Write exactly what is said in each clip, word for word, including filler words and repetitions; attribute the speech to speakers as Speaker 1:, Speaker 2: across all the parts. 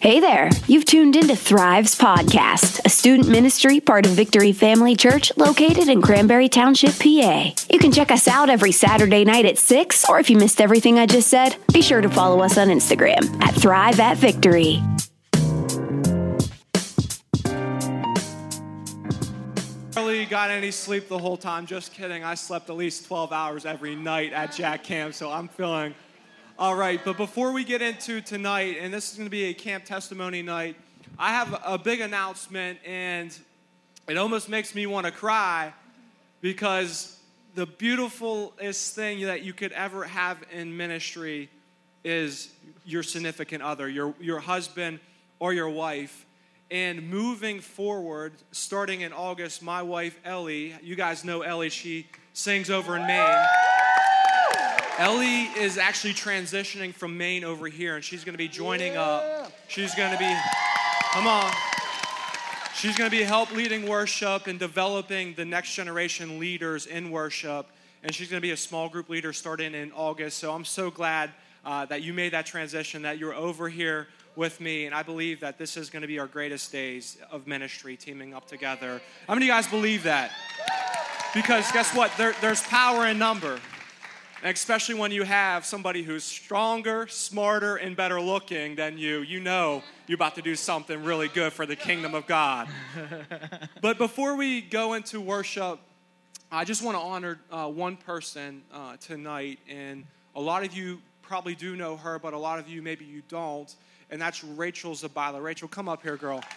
Speaker 1: Hey there, you've tuned into Thrive's podcast, a student ministry part of Victory Family Church located in Cranberry Township, P A. You can check us out every Saturday night at six, or if you missed everything I just said, be sure to follow us on Instagram at Thrive at Victory.
Speaker 2: Barely got any sleep the whole time. Just kidding. I slept at least twelve hours every night at Jack Camp, so I'm feeling all right. But before we get into tonight, and this is going to be a camp testimony night, I have a big announcement, and it almost makes me want to cry because the beautifulest thing that you could ever have in ministry is your significant other, your your husband or your wife. And moving forward, starting in August, my wife, Ellie, you guys know Ellie, she sings over in Maine. Ellie is actually transitioning from Maine over here, and she's going to be joining up. She's going to be, come on. She's going to be help leading worship and developing the next generation leaders in worship. And she's going to be a small group leader starting in August. So I'm so glad uh, that you made that transition, that you're over here with me, and I believe that this is going to be our greatest days of ministry, teaming up together. How many of you guys believe that? Because guess what? There, there's power in number, and especially when you have somebody who's stronger, smarter, and better looking than you. You know you're about to do something really good for the kingdom of God. But before we go into worship, I just want to honor uh, one person uh, tonight, and a lot of you probably do know her, but a lot of you maybe you don't. And that's Rachel Zabila. Rachel, come up here, girl.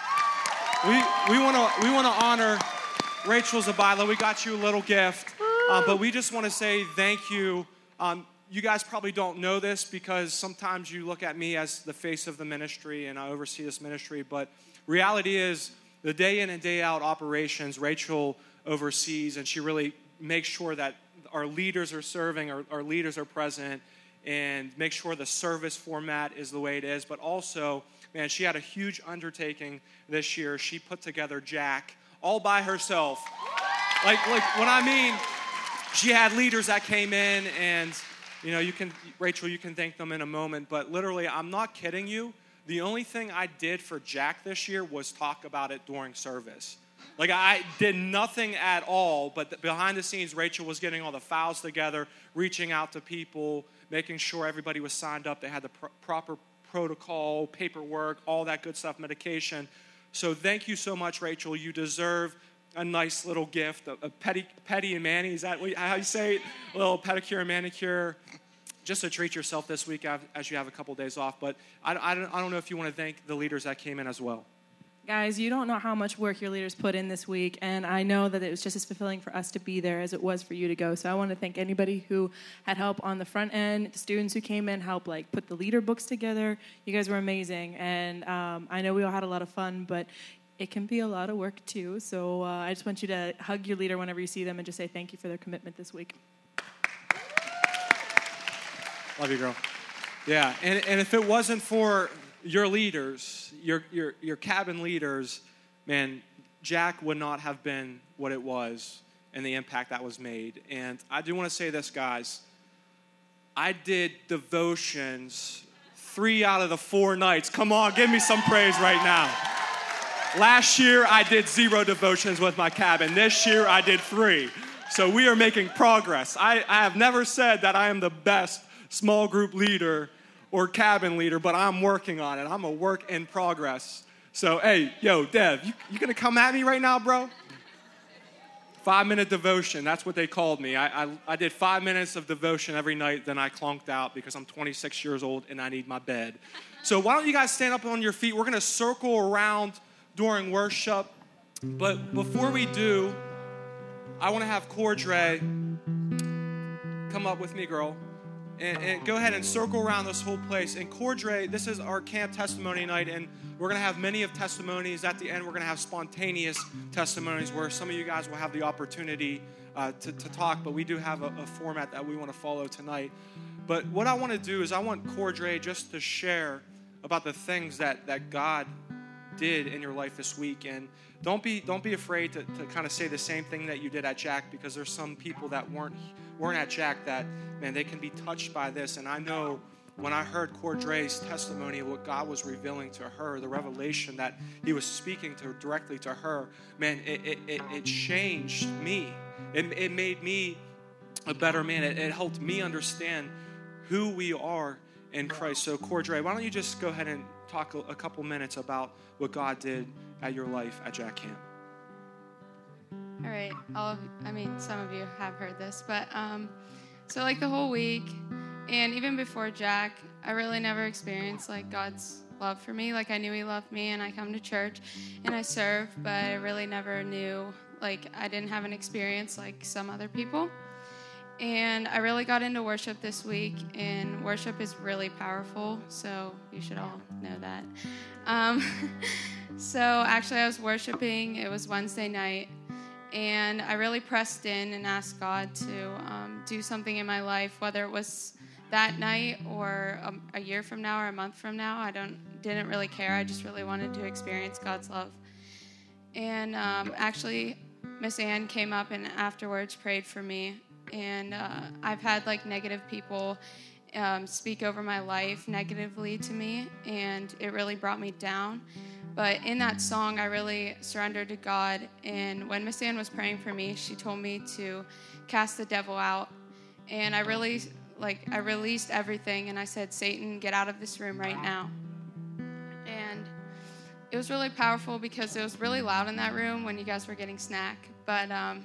Speaker 2: We we want to we want to honor Rachel Zabila. We got you a little gift, uh, but we just want to say thank you. Um, you guys probably don't know this because sometimes you look at me as the face of the ministry and I oversee this ministry. But reality is, the day in and day out operations, Rachel oversees, and she really makes sure that our leaders are serving, our, our leaders are present, and make sure the service format is the way it is. But also, man, she had a huge undertaking this year. She put together Jack all by herself. Like, like when I mean, she had leaders that came in, and, you know, you can, Rachel, you can thank them in a moment, but literally, I'm not kidding you. The only thing I did for Jack this year was talk about it during service. Like, I did nothing at all, but behind the scenes, Rachel was getting all the files together, reaching out to people, making sure everybody was signed up. They had the pr- proper protocol, paperwork, all that good stuff, medication. So thank you so much, Rachel. You deserve a nice little gift, a, a petty, petty and mani. Is that what, how you say it? A little pedicure and manicure, just to treat yourself this week as you have a couple days off. But I, I, don't, I don't know if you want to thank the leaders that came in as well.
Speaker 3: Guys, you don't know how much work your leaders put in this week, and I know that it was just as fulfilling for us to be there as it was for you to go. So I want to thank anybody who had help on the front end, the students who came in, help like put the leader books together. You guys were amazing, and um, I know we all had a lot of fun, but it can be a lot of work too. So uh, I just want you to hug your leader whenever you see them and just say thank you for their commitment this week.
Speaker 2: Love you, girl. Yeah, and, and if it wasn't for your leaders, your, your your cabin leaders, man, Jack would not have been what it was and the impact that was made. And I do want to say this, guys. I did devotions three out of the four nights. Come on, give me some praise right now. Last year, I did zero devotions with my cabin. This year, I did three. So we are making progress. I, I have never said that I am the best small group leader or cabin leader, but I'm working on it. I'm a work in progress. So, hey, yo, Dev, you, you gonna come at me right now, bro? Five-minute devotion, that's what they called me. I, I, I did five minutes of devotion every night, then I clunked out because I'm twenty-six years old and I need my bed. So why don't you guys stand up on your feet? We're gonna circle around during worship. But before we do, I wanna have Cordray come up with me, girl. And, and go ahead and circle around this whole place. And Cordray, this is our camp testimony night, and we're going to have many of testimonies. At the end, we're going to have spontaneous testimonies where some of you guys will have the opportunity uh, to, to talk, but we do have a, a format that we want to follow tonight. But what I want to do is I want Cordray just to share about the things that, that God did in your life this week. And don't be don't be afraid to, to kind of say the same thing that you did at Jack, because there's some people that weren't weren't at Jack that, man, they can be touched by this. And I know when I heard Cordre's testimony of what God was revealing to her, the revelation that he was speaking to directly to her, man, it it, it, it changed me. It, it made me a better man. It, it helped me understand who we are in Christ. So Cordre, why don't you just go ahead and talk a, a couple minutes about what God did at your life at Jack Camp.
Speaker 4: All right. All of, I mean, some of you have heard this, but um, so like the whole week, and even before Jack, I really never experienced like God's love for me. Like I knew He loved me, and I come to church and I serve, but I really never knew. Like I didn't have an experience like some other people. And I really got into worship this week, and worship is really powerful, so you should all know that. Um, so actually I was worshiping. It was Wednesday night, and I really pressed in and asked God to um, do something in my life, whether it was that night or a, a year from now or a month from now. I don't didn't really care. I just really wanted to experience God's love. And um, actually, Miss Ann came up and afterwards prayed for me. And uh, I've had like negative people um, speak over my life negatively to me, and it really brought me down. But in that song, I really surrendered to God. And when Miss Ann was praying for me, she told me to cast the devil out. And I really, like, I released everything, and I said, Satan, get out of this room right now. And it was really powerful because it was really loud in that room when you guys were getting snack. But um,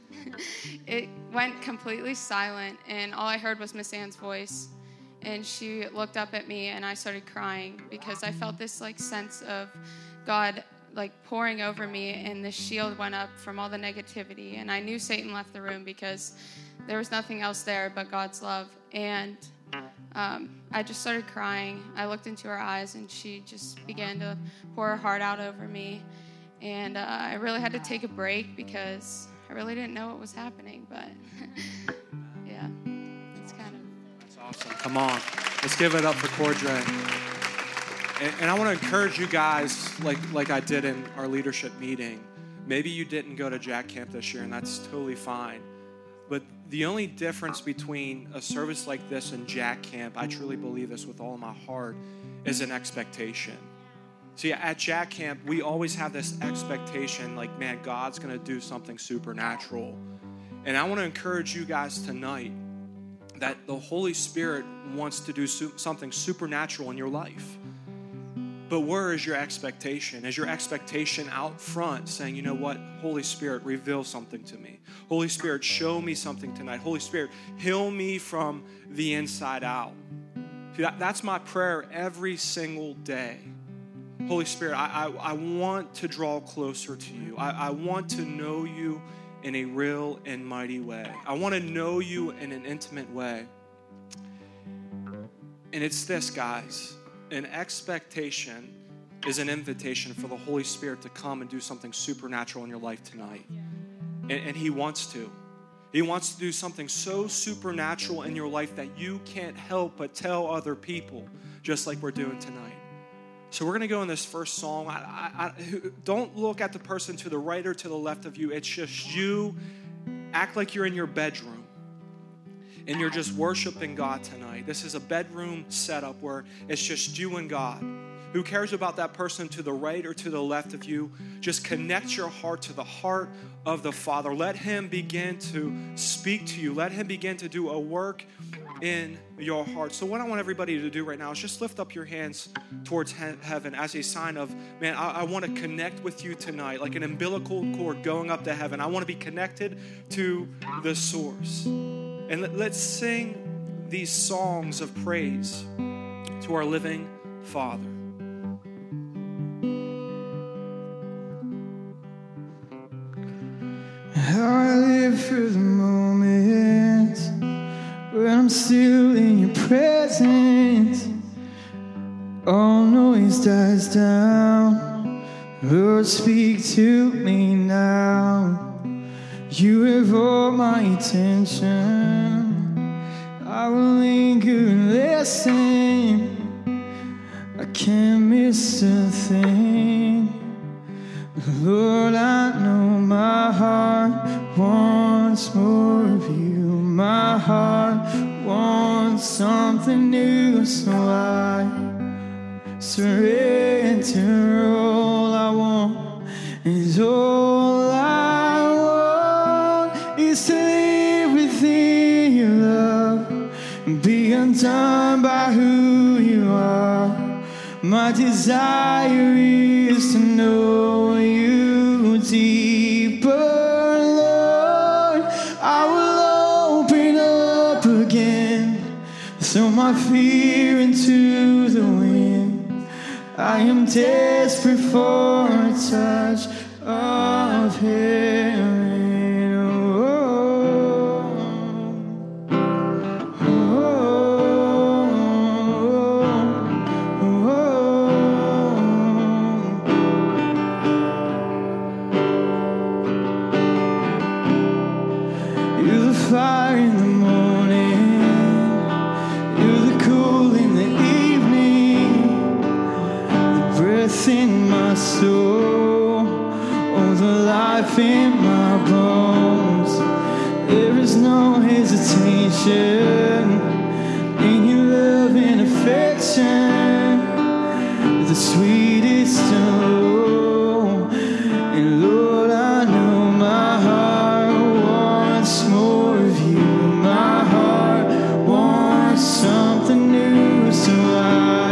Speaker 4: it went completely silent, and all I heard was Miss Ann's voice. And she looked up at me, and I started crying because I felt this like sense of God like pouring over me, and the shield went up from all the negativity. And I knew Satan left the room because there was nothing else there but God's love. And um, I just started crying. I looked into her eyes, and she just began to pour her heart out over me. And uh, I really had to take a break because I really didn't know what was happening. But yeah, it's kind of...
Speaker 2: That's awesome. Come on. Let's give it up for Cordre. And, and I want to encourage you guys, like like I did in our leadership meeting. Maybe you didn't go to Jack Camp this year, and that's totally fine. But the only difference between a service like this and Jack Camp, I truly believe this with all of my heart, is an expectation. See, at Jack Camp, we always have this expectation, like, man, God's going to do something supernatural. And I want to encourage you guys tonight that the Holy Spirit wants to do su- something supernatural in your life. But where is your expectation? Is your expectation out front saying, you know what, Holy Spirit, reveal something to me. Holy Spirit, show me something tonight. Holy Spirit, heal me from the inside out. See, that, that's my prayer every single day. Holy Spirit, I, I, I want to draw closer to you. I, I want to know you in a real and mighty way. I want to know you in an intimate way. And it's this, guys. An expectation is an invitation for the Holy Spirit to come and do something supernatural in your life tonight. And, and He wants to. He wants to do something so supernatural in your life that you can't help but tell other people, just like we're doing tonight. So we're going to go in this first song. I, I, I, don't look at the person to the right or to the left of you. It's just you. Act like you're in your bedroom. And you're just worshiping God tonight. This is a bedroom setup where it's just you and God. Who cares about that person to the right or to the left of you? Just connect your heart to the heart of the Father. Let Him begin to speak to you. Let Him begin to do a work in your heart. So what I want everybody to do right now is just lift up your hands towards he- heaven as a sign of, man, I, I want to connect with you tonight, like an umbilical cord going up to heaven. I want to be connected to the source. And let, let's sing these songs of praise to our living Father.
Speaker 5: I live for the moment when I'm still in your presence. All noise dies down. Lord, speak to me now. You have all my attention. I will linger and listen. I can't miss a thing. Lord, I know my heart wants more of you. My heart wants something new, so I surrender. All I want is all I want is to live within your love and be undone by who you are. My desire is to know you deeper, Lord. I will open up again, throw my fear into the wind. I am desperate for a touch of heaven. Fire in the morning, you're the cool in the evening, the breath in my soul, oh, the life in my bones. There is no hesitation in your love and affection, the sweetest of all. And Lord, I know my heart wants more of you. My heart wants something new, so I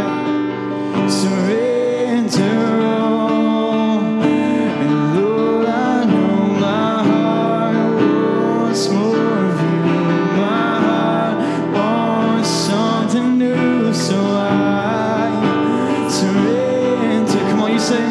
Speaker 5: surrender all. And Lord, I know my heart wants more of you. My heart wants something new, so I surrender. Come on, you say.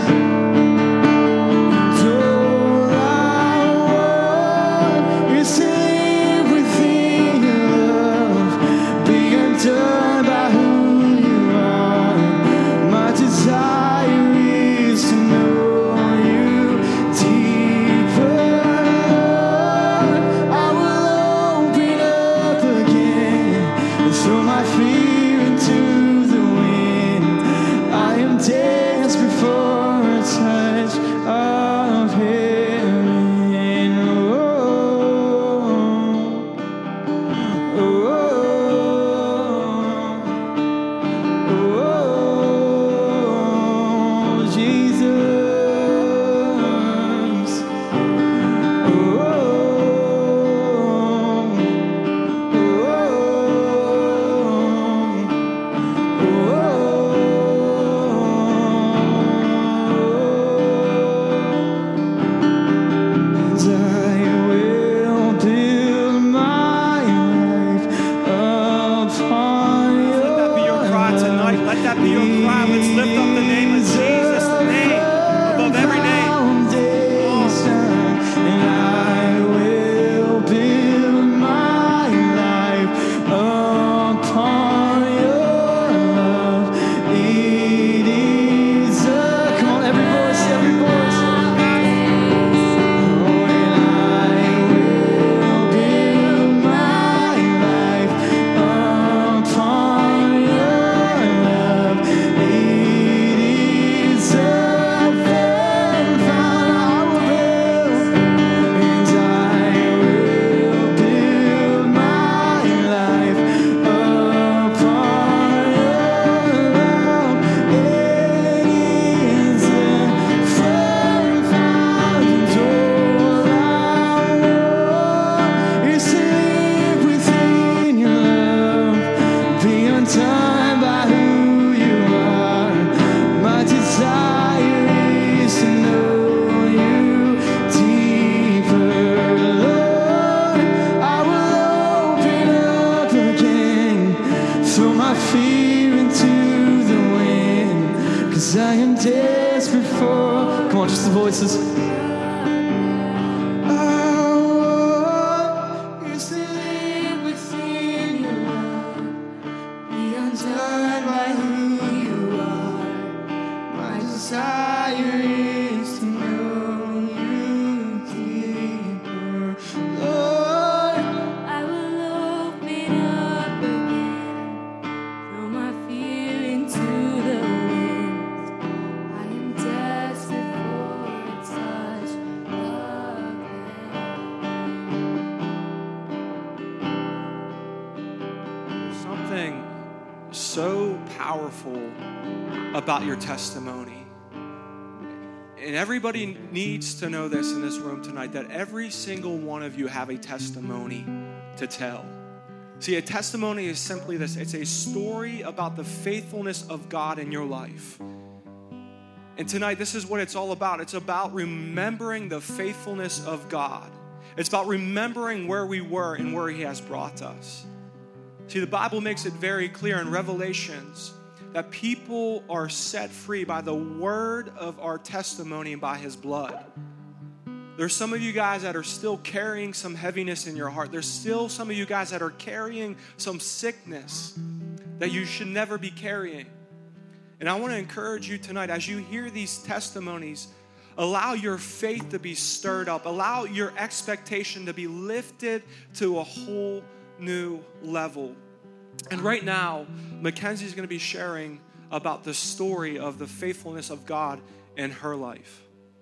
Speaker 5: Voices.
Speaker 2: powerful about your testimony. And everybody needs to know this in this room tonight, that every single one of you have a testimony to tell. See, a testimony is simply this. It's a story about the faithfulness of God in your life. And tonight, this is what it's all about. It's about remembering the faithfulness of God. It's about remembering where we were and where He has brought us. See, the Bible makes it very clear in Revelations that people are set free by the word of our testimony and by His blood. There's some of you guys that are still carrying some heaviness in your heart. There's still some of you guys that are carrying some sickness that you should never be carrying. And I want to encourage you tonight, as you hear these testimonies, allow your faith to be stirred up. Allow your expectation to be lifted to a whole new level. And right now, Mackenzie is going to be sharing about the story of the faithfulness of God in her life.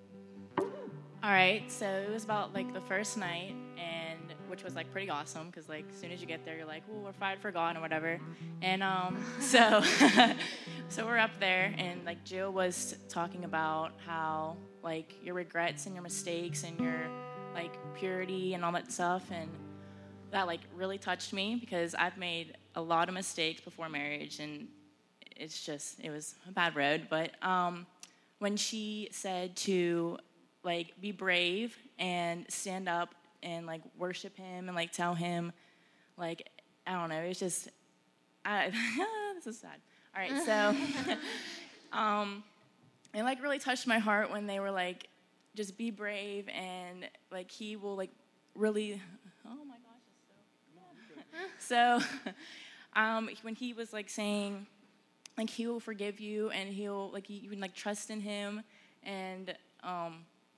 Speaker 6: All right, so it was about like the first night, and which was like pretty awesome because like as soon as you get there, you're like, "Oh, we're fighting for God" and whatever. And um, so, so we're up there, and like Jill was talking about how like your regrets and your mistakes and your like purity and all that stuff, and that like really touched me because I've made a lot of mistakes before marriage, and it's just it was a bad road. But um, when she said to like be brave and stand up and like worship Him and like tell Him, like I don't know, it's just I, this is sad. All right, so um, it like really touched my heart when they were like, just be brave and like He will like really. Oh my gosh, it's so. so, um, when He was like saying, like He will forgive you and He'll like you can like trust in Him and um.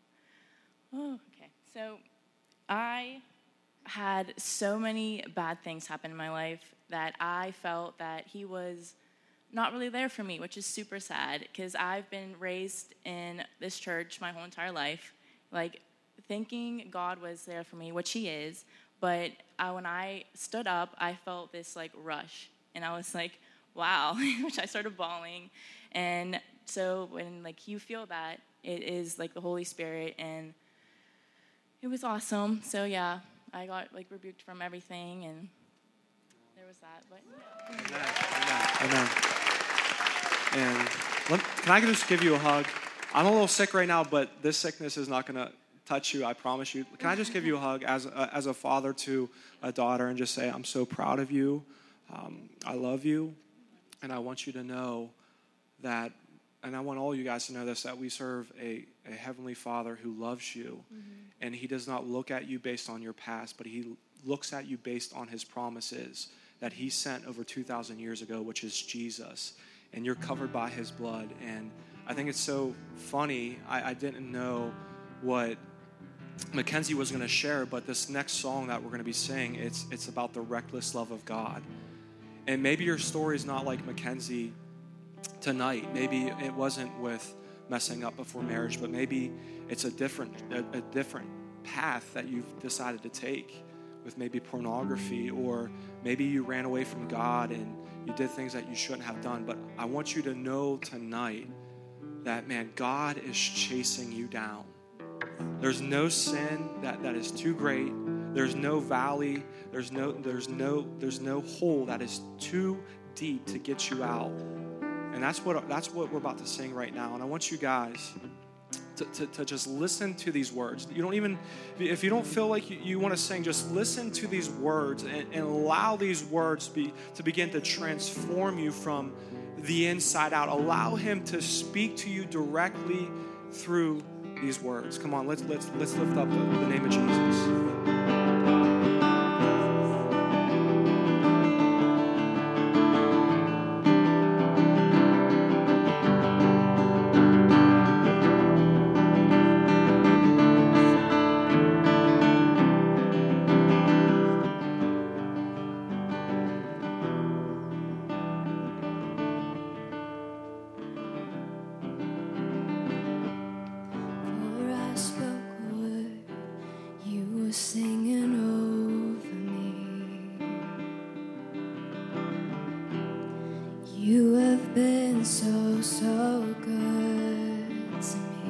Speaker 6: Oh, okay. So I had so many bad things happen in my life that I felt that He was not really there for me, which is super sad because I've been raised in this church my whole entire life, like thinking God was there for me, which He is. But I, when I stood up, I felt this like rush, and I was like, wow, which I started bawling. And so when like you feel that, it is like the Holy Spirit, and it was awesome. So yeah, I got like rebuked from everything, and there was that. But yeah.
Speaker 2: Amen. Amen. And let, can I just give you a hug? I'm a little sick right now, but this sickness is not going to touch you. I promise you. Can I just give you a hug as a, as a father to a daughter and just say, I'm so proud of you. Um, I love you, and I want you to know that. And I want all you guys to know this, that we serve a, a heavenly Father who loves you. Mm-hmm. And He does not look at you based on your past, but He looks at you based on His promises that He sent over two thousand years ago, which is Jesus. And you're covered by His blood. And I think it's so funny. I, I didn't know what Mackenzie was going to share, but this next song that we're going to be singing, it's, it's about the reckless love of God. And maybe your story is not like Mackenzie tonight. Maybe it wasn't with messing up before marriage, but maybe it's a different a, a different path that you've decided to take with maybe pornography, or maybe you ran away from God and you did things that you shouldn't have done. But I want you to know tonight that, man, God is chasing you down. There's no sin that, that is too great. There's no valley. There's no there's no there's no hole that is too deep to get you out. And that's what that's what we're about to sing right now. And I want you guys to, to, to just listen to these words. You don't even, if you don't feel like you, you want to sing, just listen to these words and, and allow these words be, to begin to transform you from the inside out. Allow Him to speak to you directly through these words. Come on, let's let's let's lift up the, the name of Jesus.
Speaker 7: Singing so, so good to me.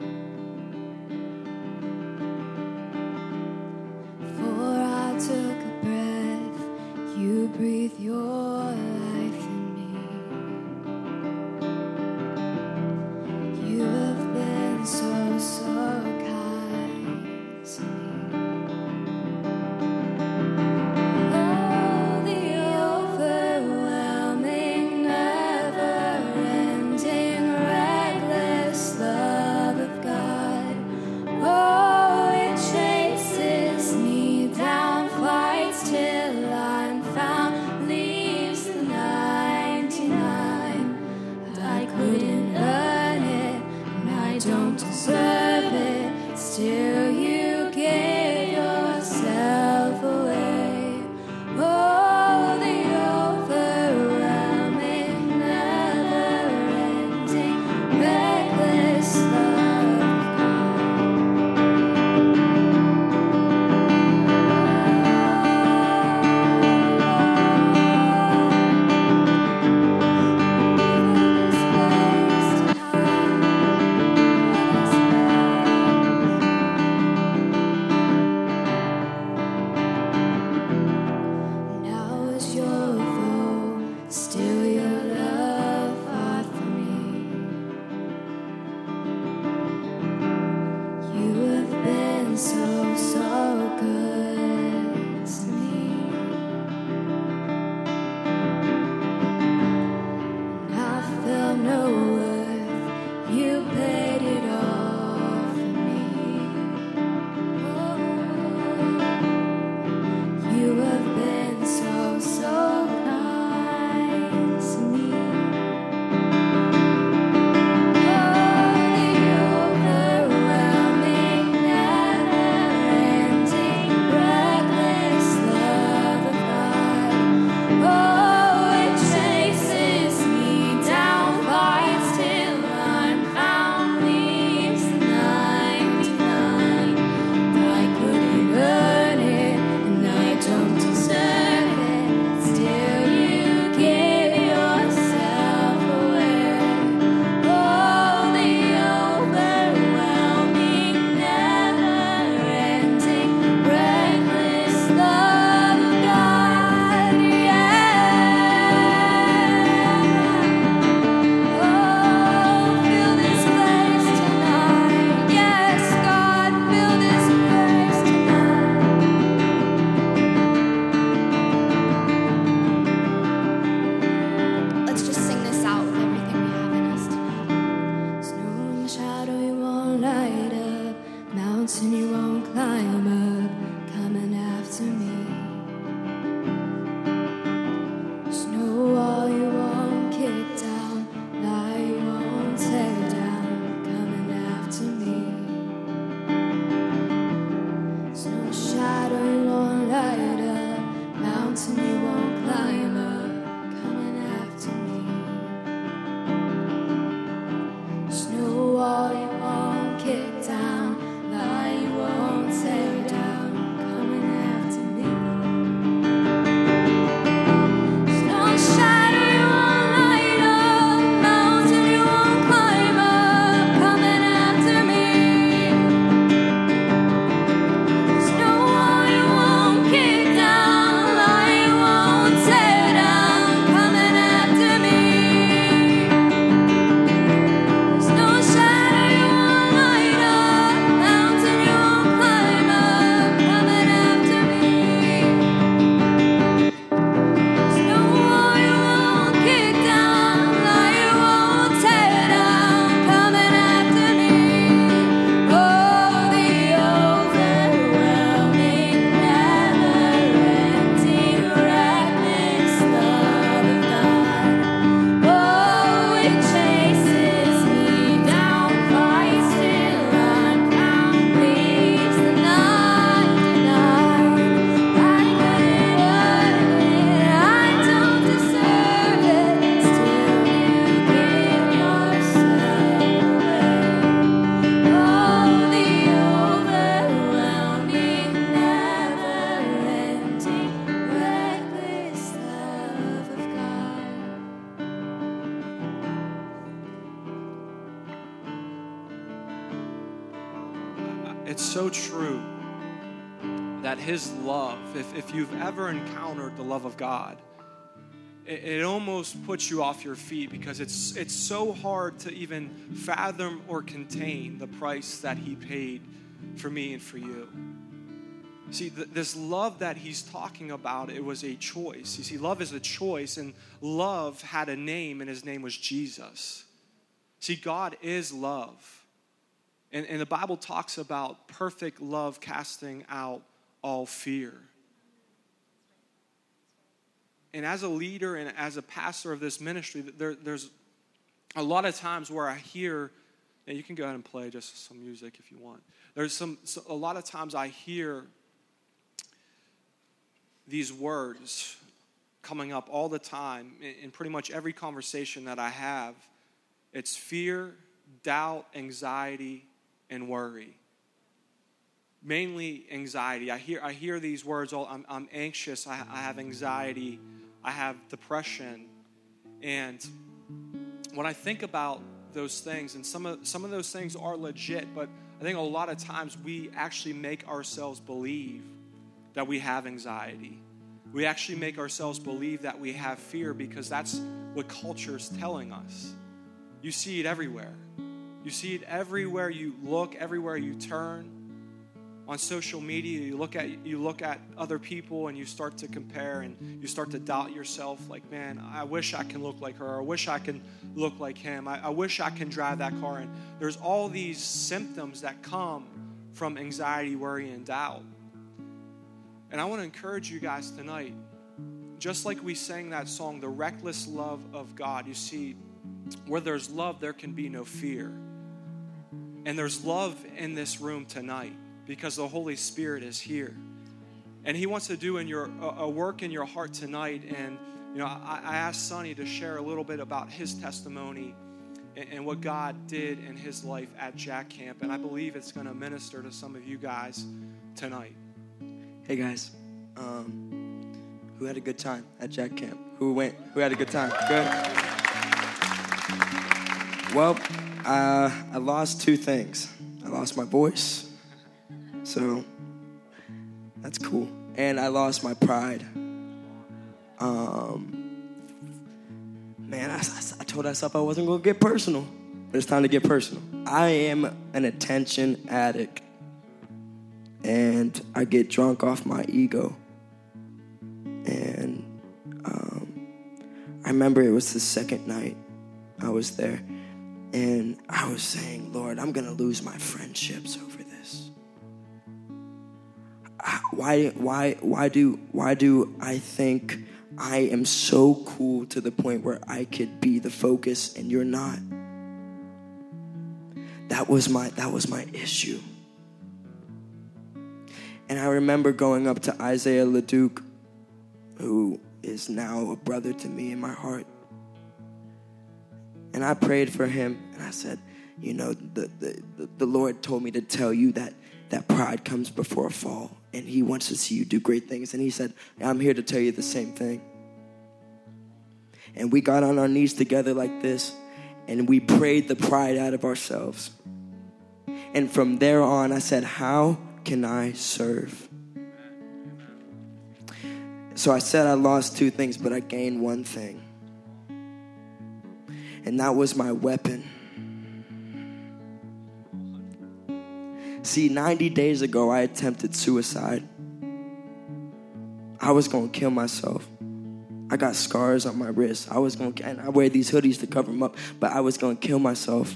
Speaker 7: For I took a breath, you breathe your life in me. You have been so, so kind to me. Oh, the overwhelming, never-ending, reckless love of God. Oh, it chases me down, fights till I'm found, leaves the ninety-nine. I couldn't earn it, and I don't deserve it. Still, you gave yourself away. Oh, the overwhelming, never-ending, reckless love of Now is your foe, still your love fought for me. You have been so, so good to me. And I feel no worth, you paid it all for me. Oh, you have been so, so kind to me. Oh, the overwhelming, never-ending,
Speaker 2: it's so true that his love, if, if you've ever encountered the love of God, it, it almost puts you off your feet because it's it's so hard to even fathom or contain the price that he paid for me and for you. See, th- this love that he's talking about, it was a choice. You see, love is a choice, and love had a name, and his name was Jesus. See, God is love. And, and the Bible talks about perfect love casting out all fear. And as a leader and as a pastor of this ministry, there, there's a lot of times where I hear, and you can go ahead and play just some music if you want. There's some, so a lot of times I hear these words coming up all the time in, in pretty much every conversation that I have. It's fear, doubt, anxiety, and worry. Mainly anxiety. I hear I hear these words all, I'm, I'm anxious, I, I have anxiety, I have depression. And when I think about those things, and some of some of those things are legit, but I think a lot of times we actually make ourselves believe that we have anxiety. We actually make ourselves believe that we have fear because that's what culture is telling us. You see it everywhere. You see it everywhere you look, everywhere you turn. On social media, you look at you look at other people and you start to compare and you start to doubt yourself like, man, I wish I can look like her. Or I wish I can look like him. I, I wish I can drive that car. And there's all these symptoms that come from anxiety, worry, and doubt. And I want to encourage you guys tonight, just like we sang that song, the reckless love of God. You see, where there's love, there can be no fear. And there's love in this room tonight because the Holy Spirit is here. And he wants to do in your a, a work in your heart tonight. And, you know, I, I asked Sonny to share a little bit about his testimony and, and what God did in his life at Jack Camp. And I believe it's going to minister to some of you guys tonight.
Speaker 8: Hey guys, um, who had a good time at Jack Camp? Who went? Who had a good time? Good. Well, uh, I lost two things. I lost my voice, so that's cool, and I lost my pride. Um, man, I, I told myself I wasn't gonna get personal, but it's time to get personal. I am an attention addict. And I get drunk off my ego. And um, I remember it was the second night I was there. And I was saying, Lord, I'm going to lose my friendships over this. I, why, why, why, do, why do I think I am so cool to the point where I could be the focus and you're not? That was my, that was my issue. And I remember going up to Isaiah LeDuc, who is now a brother to me in my heart. And I prayed for him, and I said, you know, the, the, the Lord told me to tell you that, that pride comes before a fall, and he wants to see you do great things. And he said, I'm here to tell you the same thing. And we got on our knees together like this, and we prayed the pride out of ourselves. And from there on, I said, how can I serve? So I said I lost two things, but I gained one thing. And that was my weapon. See, ninety days ago, I attempted suicide. I was going to kill myself. I got scars on my wrist. I was going to, and I wear these hoodies to cover them up, but I was going to kill myself.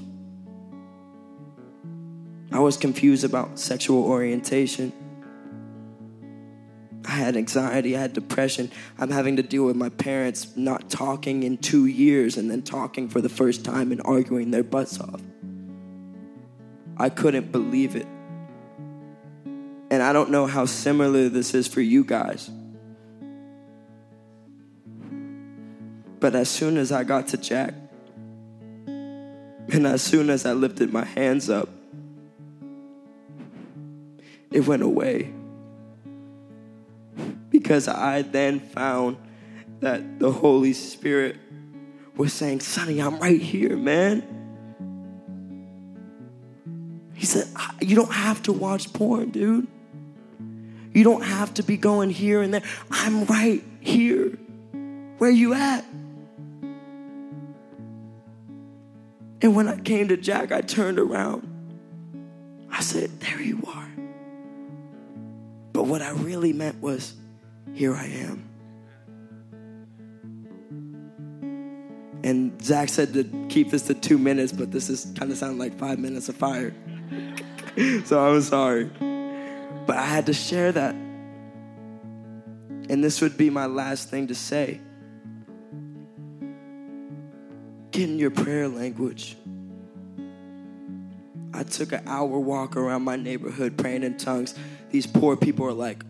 Speaker 8: I was confused about sexual orientation. I had anxiety, I had depression. I'm having to deal with my parents not talking in two years and then talking for the first time and arguing their butts off. I couldn't believe it. And I don't know how similar this is for you guys. But as soon as I got to Jack, and as soon as I lifted my hands up, it went away. Because I then found that the Holy Spirit was saying, Sonny, I'm right here, man. He said, you don't have to watch porn, dude. You don't have to be going here and there. I'm right here. Where you at? And when I came to Jack, I turned around. I said, there you are. But what I really meant was, here I am. And Zach said to keep this to two minutes, but this is kind of sounding like five minutes of fire. So I'm sorry. But I had to share that. And this would be my last thing to say. Get in your prayer language. I took an hour walk around my neighborhood praying in tongues. These poor people are like,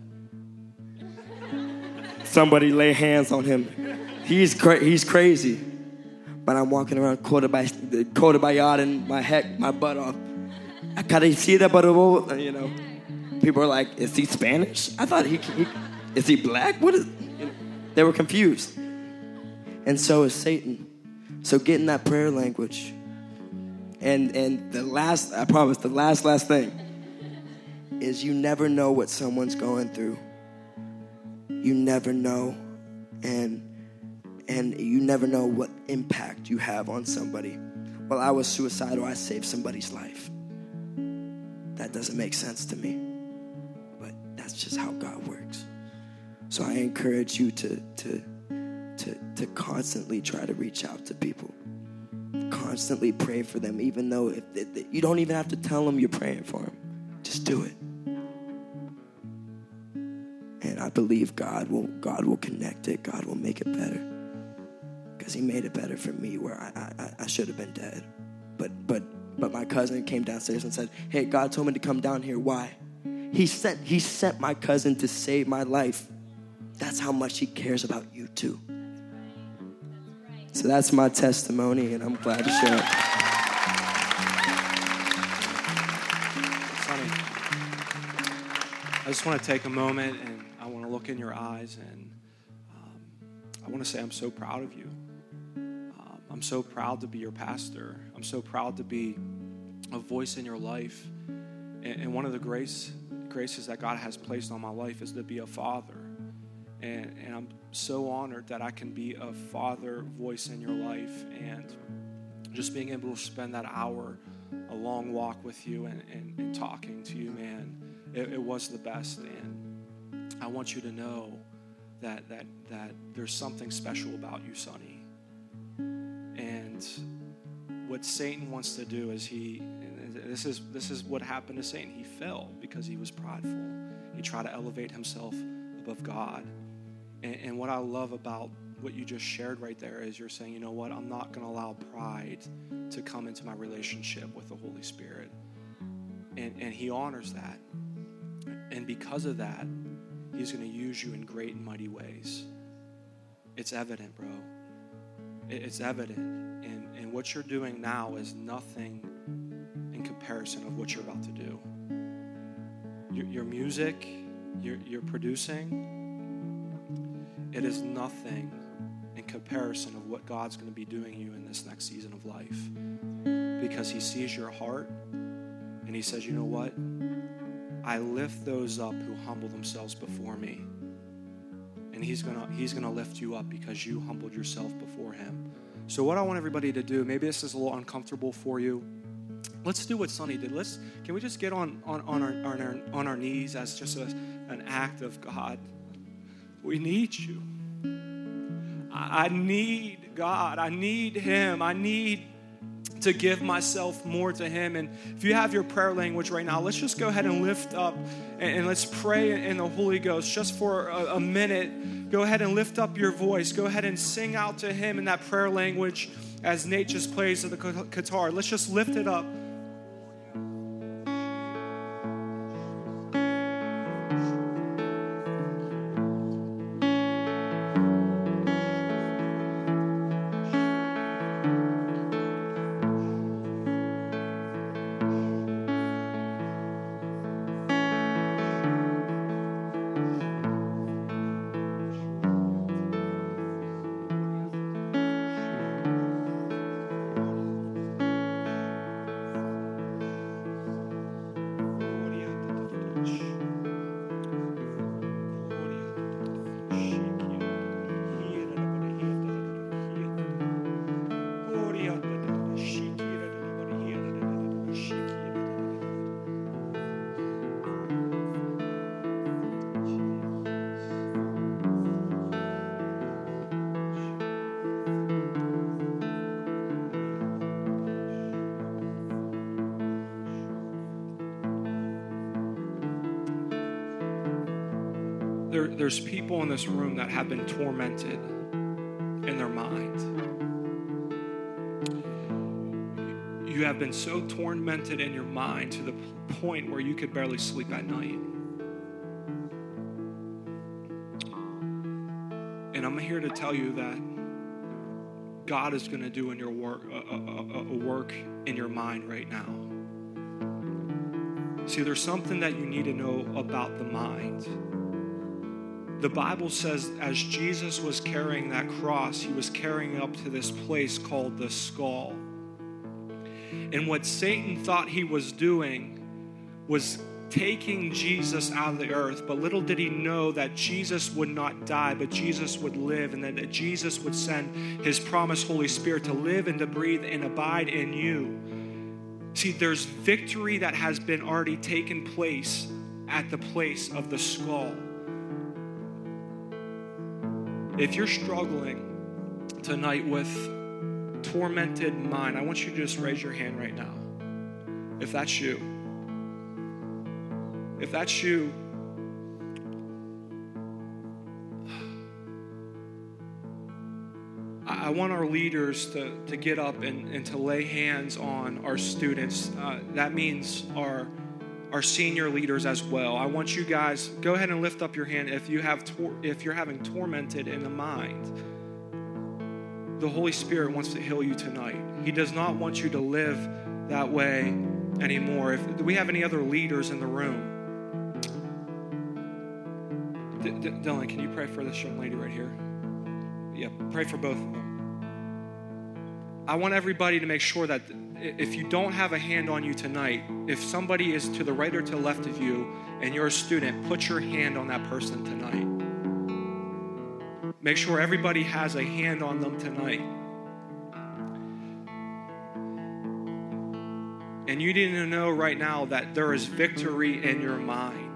Speaker 8: somebody lay hands on him. He's cra- he's crazy. But I'm walking around Kodabayad and my heck, my butt off. Acaricida, but you know, people are like, is he Spanish? I thought he, he is he black? What is, you know, they were confused. And so is Satan. So get in that prayer language. And and the last, I promise, the last, last thing is you never know what someone's going through. You never know. And and you never know what impact you have on somebody. Well, I was suicidal, I saved somebody's life. That doesn't make sense to me. But that's just how God works. So I encourage you to to to to constantly try to reach out to people. Constantly pray for them, even though if they, they, you don't even have to tell them you're praying for them. Just do it. And I believe God will God will connect it. God will make it better. Because he made it better for me where I, I, I should have been dead. But but but my cousin came downstairs and said, hey, God told me to come down here. Why? He sent he sent my cousin to save my life. That's how much he cares about you too. So that's my testimony, and I'm glad to share it.
Speaker 2: Sonny, I just want to take a moment, and I want to look in your eyes, and um, I want to say I'm so proud of you. Um, I'm so proud to be your pastor. I'm so proud to be a voice in your life. And, and one of the grace, graces that God has placed on my life is to be a father. And, and I'm so honored that I can be a father voice in your life, and just being able to spend that hour, a long walk with you and, and, and talking to you, man, it, it was the best. And I want you to know that that that there's something special about you, Sonny. And what Satan wants to do is he, and this is this is what happened to Satan. He fell because he was prideful. He tried to elevate himself above God. And, and what I love about what you just shared right there is you're saying, you know what, I'm not going to allow pride to come into my relationship with the Holy Spirit. And, and he honors that. And because of that, he's going to use you in great and mighty ways. It's evident, bro. It, it's evident. And, and what you're doing now is nothing in comparison of what you're about to do. Your, your music, your, your producing, it is nothing in comparison of what God's going to be doing you in this next season of life. Because he sees your heart and he says, you know what? I lift those up who humble themselves before me. And he's going to he's going to lift you up because you humbled yourself before him. So what I want everybody to do, maybe this is a little uncomfortable for you. Let's do what Sonny did. Let's can we just get on on, on our on our on our knees as just a, an act of God. We need you. I need God. I need him. I need to give myself more to him. And if you have your prayer language right now, let's just go ahead and lift up and, and let's pray in the Holy Ghost just for a, a minute. Go ahead and lift up your voice. Go ahead and sing out to him in that prayer language as Nate just plays the guitar. Let's just lift it up. there, there's people in this room that have been tormented in their mind. You have been so tormented in your mind to the point where you could barely sleep at night. And I'm here to tell you that God is going to do in your work a, a, a work in your mind right now. See, there's something that you need to know about the mind. The Bible says as Jesus was carrying that cross, he was carrying up to this place called the skull. And what Satan thought he was doing was taking Jesus out of the earth, but little did he know that Jesus would not die, but Jesus would live, and that Jesus would send his promised Holy Spirit to live and to breathe and abide in you. See, there's victory that has been already taken place at the place of the skull. If you're struggling tonight with tormented mind, I want you to just raise your hand right now. If that's you. If that's you, I want our leaders to, to get up and, and to lay hands on our students. Uh, that means our, our senior leaders as well. I want you guys, go ahead and lift up your hand if you have tor- if you're having tormented in the mind. The Holy Spirit wants to heal you tonight. He does not want you to live that way anymore. If do we have any other leaders in the room? D- D- Dylan, can you pray for this young lady right here? Yeah, pray for both of them. I want everybody to make sure that if you don't have a hand on you tonight, if somebody is to the right or to the left of you and you're a student, put your hand on that person tonight. Make sure everybody has a hand on them tonight. And you need to know right now that there is victory in your mind.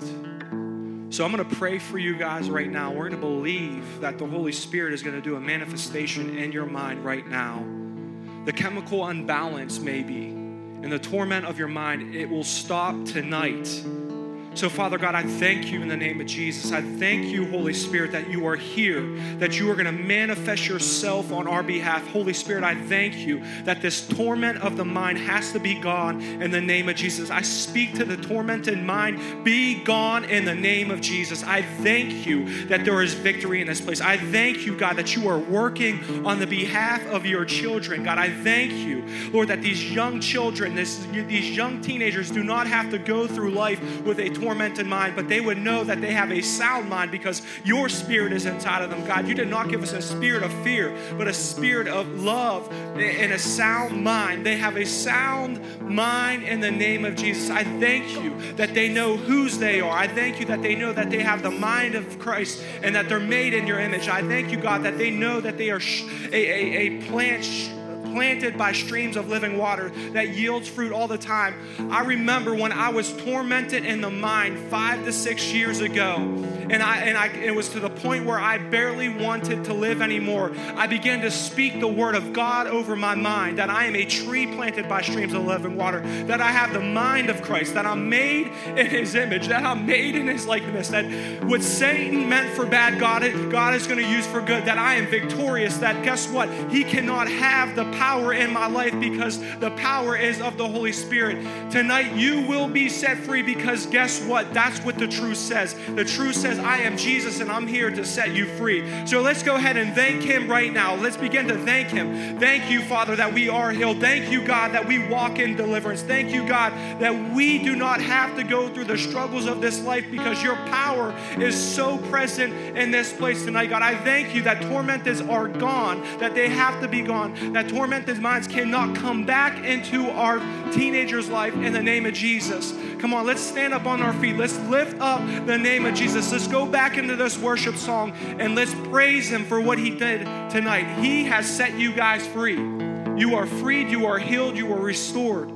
Speaker 2: So I'm going to pray for you guys right now. We're going to believe that the Holy Spirit is going to do a manifestation in your mind right now. The chemical unbalance maybe, and the torment of your mind, it will stop tonight. So, Father God, I thank you in the name of Jesus. I thank you, Holy Spirit, that you are here, that you are going to manifest yourself on our behalf. Holy Spirit, I thank you that this torment of the mind has to be gone in the name of Jesus. I speak to the tormented mind, be gone in the name of Jesus. I thank you that there is victory in this place. I thank you, God, that you are working on the behalf of your children. God, I thank you, Lord, that these young children, this, these young teenagers do not have to go through life with a tormented mind, but they would know that they have a sound mind because your spirit is inside of them. God, you did not give us a spirit of fear, but a spirit of love and a sound mind. They have a sound mind in the name of Jesus. I thank you that they know whose they are. I thank you that they know that they have the mind of Christ and that they're made in your image. I thank you, God, that they know that they are sh- a, a, a plant sh- planted by streams of living water that yields fruit all the time. I remember when I was tormented in the mind five to six years ago, and I and I it was to the point where I barely wanted to live anymore. I began to speak the word of God over my mind, that I am a tree planted by streams of living water, that I have the mind of Christ, that I'm made in his image, that I'm made in his likeness, that what Satan meant for bad, God, God is going to use for good, that I am victorious, that guess what? He cannot have the power in my life because the power is of the Holy Spirit. Tonight you will be set free because guess what? That's what the truth says. The truth says I am Jesus and I'm here to set you free. So let's go ahead and thank him right now. Let's begin to thank him. Thank you, Father, that we are healed. Thank you, God, that we walk in deliverance. Thank you, God, that we do not have to go through the struggles of this life because your power is so present in this place tonight. God, I thank you that tormentors are gone, that they have to be gone, that tormented minds cannot come back into our teenager's life in the name of Jesus. Come on, let's stand up on our feet. Let's lift up the name of Jesus. Let's go back into this worship song and let's praise him for what he did tonight. He has set you guys free. You are freed, you are healed, you are restored.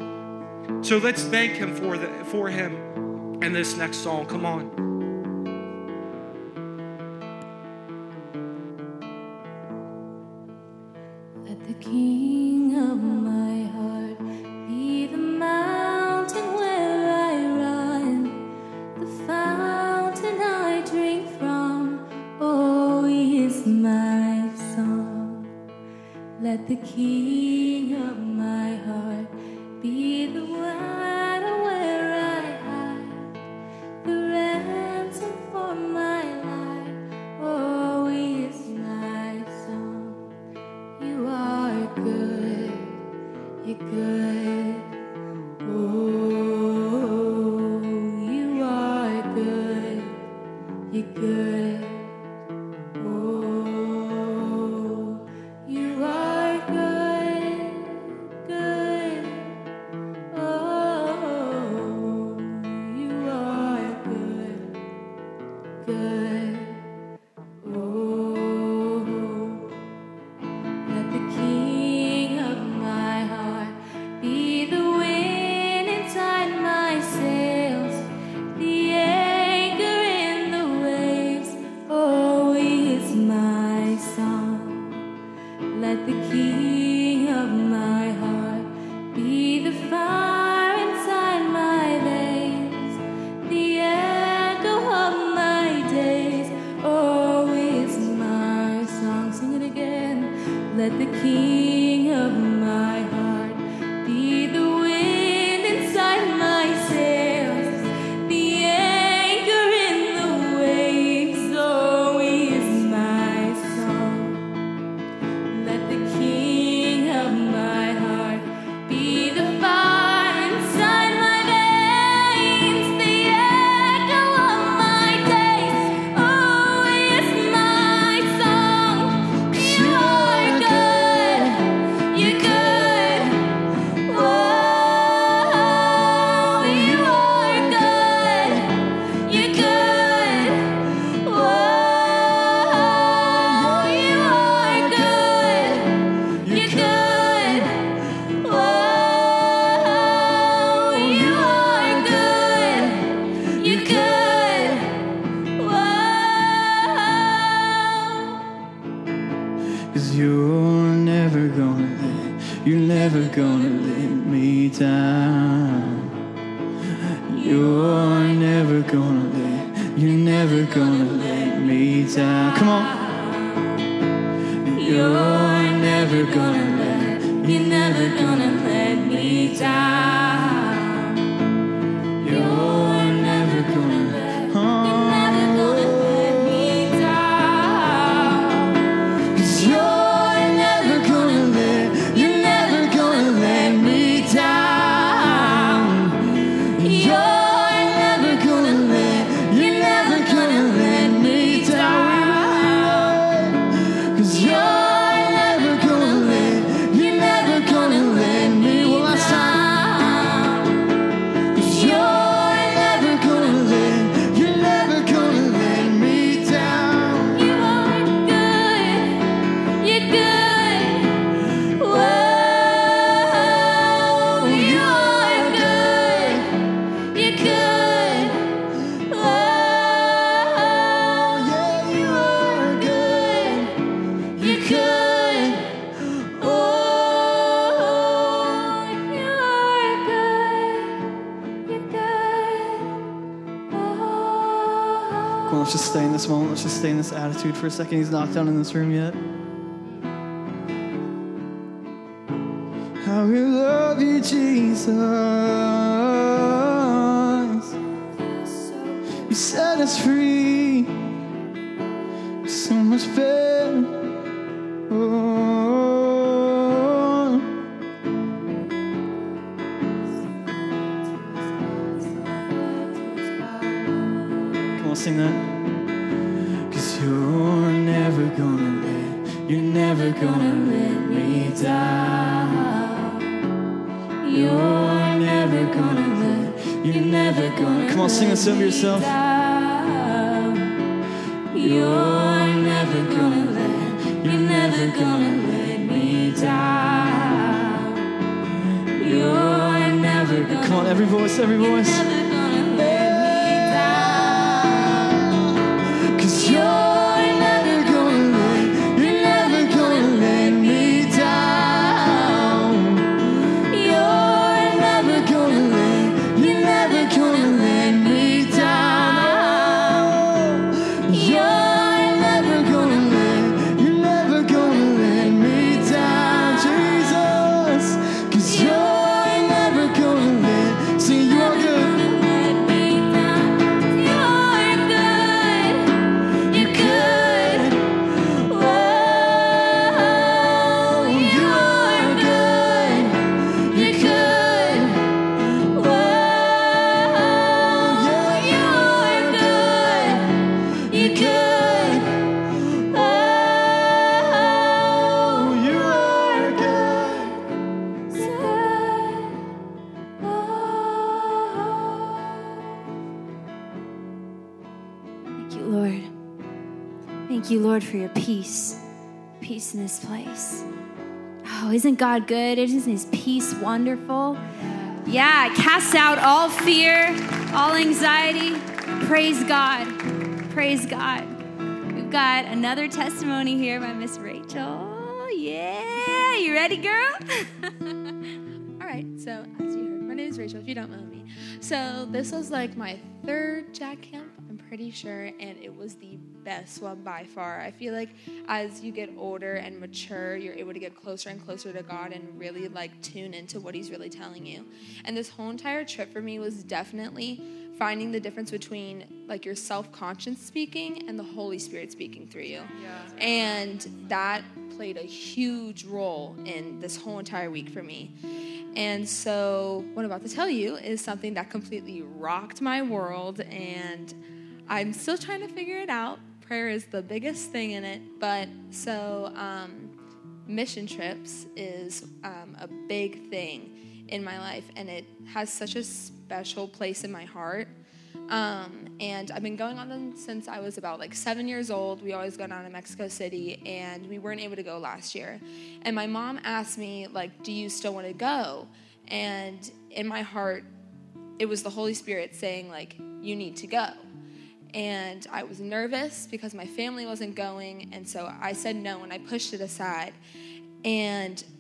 Speaker 2: So let's thank him for the, for him in this next song. Come on.
Speaker 7: Let the King of my heart be the mountain where I run, the fountain I drink from.
Speaker 5: never gonna let me down. You're never gonna let, you're never gonna let me down. Come on. You're never gonna let, you're never gonna let me down. You're never gonna let, oh, you're never gonna let me down. 'Cause you're never gonna let, you're never gonna let me down. You're never gonna let, you're never gonna let me down. 'Cause you're let's just stay in this moment. Let's just stay in this attitude for a second. He's not done in this room yet. How we love you, Jesus. You set us free. So much better. Oh. Come on, sing that. You're never gonna let, you're never gonna let me down. You're never gonna let, you're never gonna. Come on, sing this over yourself. You're never gonna let, you're never gonna let me down. You're never gonna. Come on, every voice, every voice. You're never gonna let me down. 'Cause you're
Speaker 9: Thank you, Lord, for your peace. Peace in this place. Oh, isn't God good? Isn't his peace wonderful? Yeah, cast out all fear, all anxiety. Praise God. Praise God. We've got another testimony here by Miss Rachel. Yeah, you ready, girl?
Speaker 10: All right, so as you heard, my name is Rachel, if you don't know me. So this was like my third Jack Camp, I'm pretty sure, and it was the best one by far. I feel like as you get older and mature, you're able to get closer and closer to God and really like tune into what he's really telling you. And this whole entire trip for me was definitely finding the difference between like your self-conscious speaking and the Holy Spirit speaking through you. Yeah. And that played a huge role in this whole entire week for me. And so what I'm about to tell you is something that completely rocked my world, and I'm still trying to figure it out. Prayer is the biggest thing in it. But so um, mission trips is um, a big thing in my life, and it has such a special place in my heart. Um, and I've been going on them since I was about like seven years old. We always go down to Mexico City, and we weren't able to go last year. And my mom asked me, like, do you still want to go? And in my heart, it was the Holy Spirit saying, like, you need to go. And I was nervous because my family wasn't going, and so I said no, and I pushed it aside. And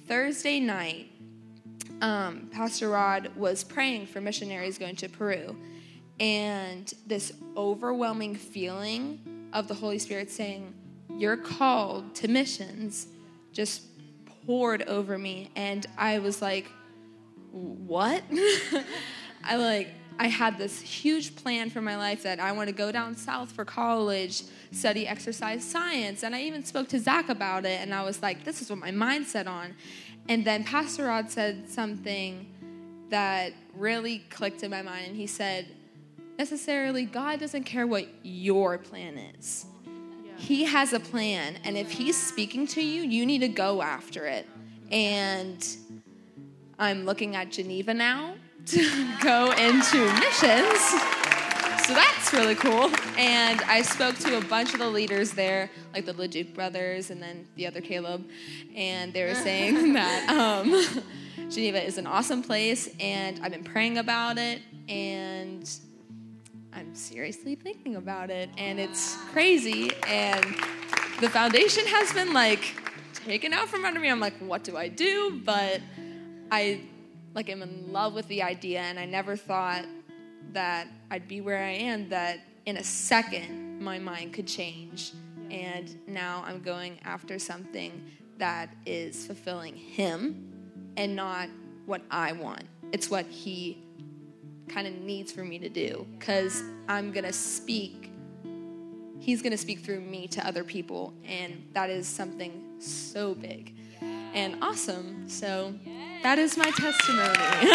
Speaker 10: Thursday night, um, Pastor Rod was praying for missionaries going to Peru. And this overwhelming feeling of the Holy Spirit saying, you're called to missions, just poured over me. And I was like, what? I like, I had this huge plan for my life that I want to go down south for college, study exercise science. And I even spoke to Zach about it. And I was like, this is what my mind's set on. And then Pastor Rod said something that really clicked in my mind. And he said, necessarily, God doesn't care what your plan is. Yeah. He has a plan. And if he's speaking to you, you need to go after it. And I'm looking at Geneva now to go into missions. So that's really cool. And I spoke to a bunch of the leaders there, like the LeDuc brothers and then the other Caleb. And they were saying that um, Geneva is an awesome place. And I've been praying about it. And I'm seriously thinking about it. And it's crazy. And the foundation has been like taken out from under me. I'm like, what do I do? But I like am in love with the idea. And I never thought that I'd be where I am, that in a second my mind could change. And now I'm going after something that is fulfilling him and not what I want. It's what he kind of needs for me to do, because I'm going to speak. He's going to speak through me to other people, and that is something so big and awesome. So that is my testimony.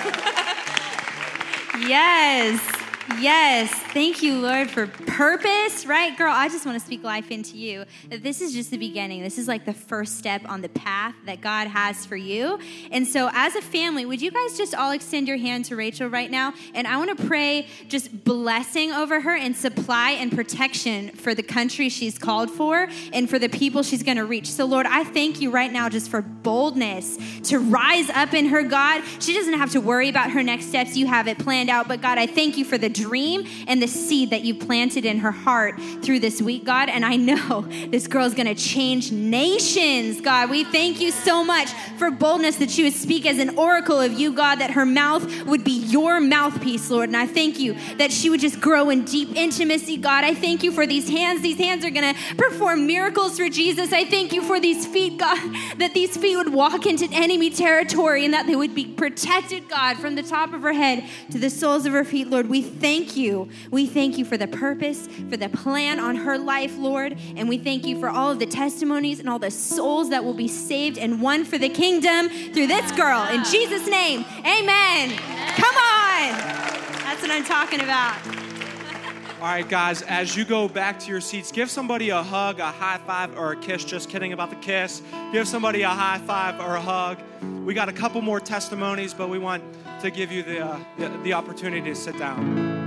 Speaker 9: Yes. Yes. Thank you, Lord, for purpose. Right, girl? I just want to speak life into you. That this is just the beginning. This is like the first step on the path that God has for you. And so as a family, would you guys just all extend your hand to Rachel right now? And I want to pray just blessing over her and supply and protection for the country she's called for and for the people she's going to reach. So, Lord, I thank you right now just for boldness to rise up in her, God. She doesn't have to worry about her next steps. You have it planned out. But, God, I thank you for the dream and the seed that you planted in her heart through this week, God. And I know this girl's going to change nations, God. We thank you so much for boldness that she would speak as an oracle of you, God, that her mouth would be your mouthpiece, Lord. And I thank you that she would just grow in deep intimacy, God. I thank you for these hands. These hands are going to perform miracles for Jesus. I thank you for these feet, God, that these feet would walk into enemy territory and that they would be protected, God, from the top of her head to the soles of her feet, Lord. We thank you. We thank you for the purpose, for the plan on her life, Lord. And we thank you for all of the testimonies and all the souls that will be saved and won for the kingdom through this girl. In Jesus' name, amen. Come on. That's what I'm talking about.
Speaker 2: All right, guys, as you go back to your seats, give somebody a hug, a high five, or a kiss. Just kidding about the kiss. Give somebody a high five or a hug. We got a couple more testimonies, but we want to give you the, uh, the, the opportunity to sit down.